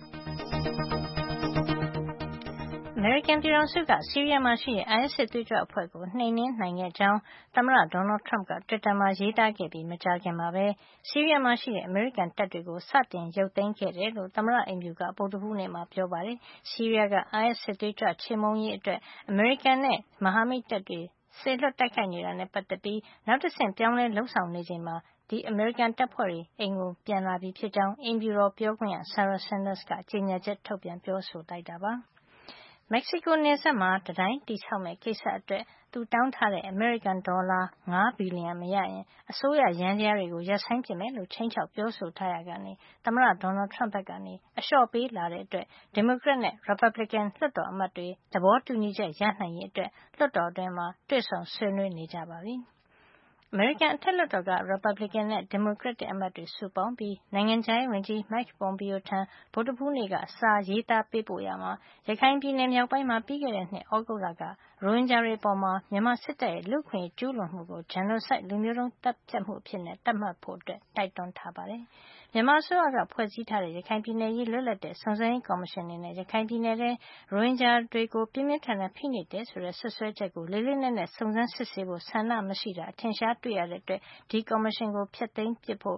အမေရိကန်ပြည်ထောင်စုကဆီးရီးယားမှာရှိတဲ့ အိုင်အက်စ် စစ်သွေးကြွအဖွဲ့ကိုနှိမ်နင်းနိုင်ခဲ့ကြောင်းသမ္မတ Donald Trump က တွစ်တာမှာရေးသားခဲ့ပြီးမကြာခင်မှာပဲဆီးရီးယားမှာရှိတဲ့အမေရိကန်တပ်တွေကိုစတင်ရုပ်သိမ်းခဲ့တယ်လို့သမ္မတအိမ်ဖြူကဗုဒ္ဓဟူးနေ့မှာပြောပါတယ်။ဆီးရီးယားက အိုင်အက်စ် စစ်သွေးကြွချေမှုန်းရေးအတွက်အမေရိကန်နဲ့မဟာမိတ်တပ်တွေစေလွှတ်တိုက်ခိုက်နေတာနဲ့ပတ်သက်ပြီးနောက်တဆင့်ပြောင်းလဲလုပ်ဆောင်နေချိန်မှာဒီအမေရိကန်တပ်ဖွဲ့တွေအိမ်ကိုပြန်လာပြီဖြစ်ကြောင်းအိမ်ဖြူတော်ပြောခွင့်ရ Sarah Sanders ကကြေညာချက်ထုတ်ပြန်ပြောဆိုလိုက်တာပါ။မက္ကဆီကိုနယ်စပ်မှာတံတိုင်းတည်ဆောက်မယ့်ကိစ္စအတွက်သူတောင်းထားတဲ့အမေရိကန်ဒေါ်လာ၅ဘီလီယံမရရင်အစိုးရယန္တရားတွေကိုရပ်ဆိုင်းပစ်မယ်လို့ခြိမ်းခြောက်ပြောဆိုထားရာကနေသမ္မတ Donald Trump ဘက်ကနေအလျှော့ပေးလာတဲ့အတွက်ဒီမိုကရက်နဲ့ရီပတ်ဘလစ်ကန်လွှတ်တော်အမတ်တွေသဘောတူညီချက်ရနိုင်ရေးအတွက်လွှတ်တော်တွင်းမှာတွေ့ဆုံဆွေးနွေးနေကြပါပြီ။အမေရိကန်အထက်လွှတ်တော်ကရီပတ်ဘလစ်ကန်နဲ့ဒီမိုကရက်တစ်အမတ်တွေစုပေါင်းပြီးနိုင်ငံခြားရေးဝန်ကြီး Mike Pompeo ထံဗုဒ္ဓဟူးနေ့ကစာရေးသားပေးပို့ရာမှာရခိုင်ပြည်နယ်မြောက်ပိုင်းမှာပြီးခဲ့တဲ့နှစ်သြဂုတ်လကရိုဟင်ဂျာတွေအပေါ်မြန်မာစစ်တပ်ရဲ့လူ့အခွင့်အရေးကျူးလွန်မှုကို genocide လူမျိုးတုန်းသတ်ဖြတ်မှုအဖြစ်သတ်မှတ်ဖို့တိုက်တွန်းထားပါတယ်။မြန်မာအစိုးရကဖွဲ့စည်းထားတဲ့ရခိုင်ပြည်နယ်အရေးလွတ်လပ်တဲ့စုံစမ်းရေးကော်မရှင်အနေနဲ့ရခိုင်ပြည်နယ်ထဲရိုဟင်ဂျာတွေကိုပြင်းပြင်းထန်ထန်ဖိနှိပ်တယ်ဆိုတဲ့စွပ်စွဲချက်ကိုလေးလေးနက်နက်စုံစမ်းစစ်ဆေးဖို့ဆန္ဒမရှိတာအထင်ရှားတွေ့ရတဲ့အတွက်ဒီကော်မရှင်ကိုဖျက်သိမ်းပစ်ဖို့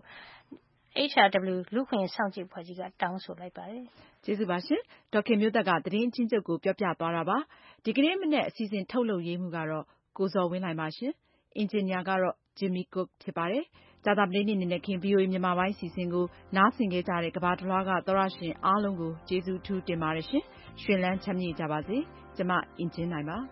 H R W လူ့အခွင့်အရေးစောင့်ကြည့်အဖွဲ့ကြီးကတောင်းဆိုလိုက်ပါတယ်။ကျေးဇူးပါရှင်။ဒေါက်ခင်မျိုးသက်ကသတင်းအချင်းချုပ်ကိုပြောပြသွားတာပါ။ဒီကနေ့မနေ့အစီအစဉ်ထုတ်လုပ်ရေးမှုကတော့ကိုဇော်ဝင်းလှိုင်ပါရှင်။အင်ဂျင်နီယာကတော့ Jimmy Cook ဖြစ်ပါတယ်။ကြာသပတေးနေ့နေ့ခင် ဗွီအိုအေမြန်မာပိုင်းအစီအစဉ်ကိုနားဆင်ကြတဲ့ကမ္ဘာတစ်လွှားကသောရရှင်အားလုံးကိုကျေးဇူးအထူးတင်ပါတယ်ရှင်။ရွှင်လန်းချမ်းမြေ့ကြပါစေ။ကျမအင်ဂျင်နိုင်ပါ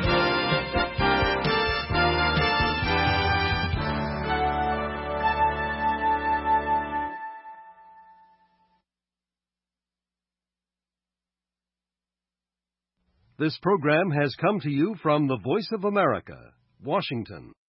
။ This program has come to you from the Voice of America, Washington.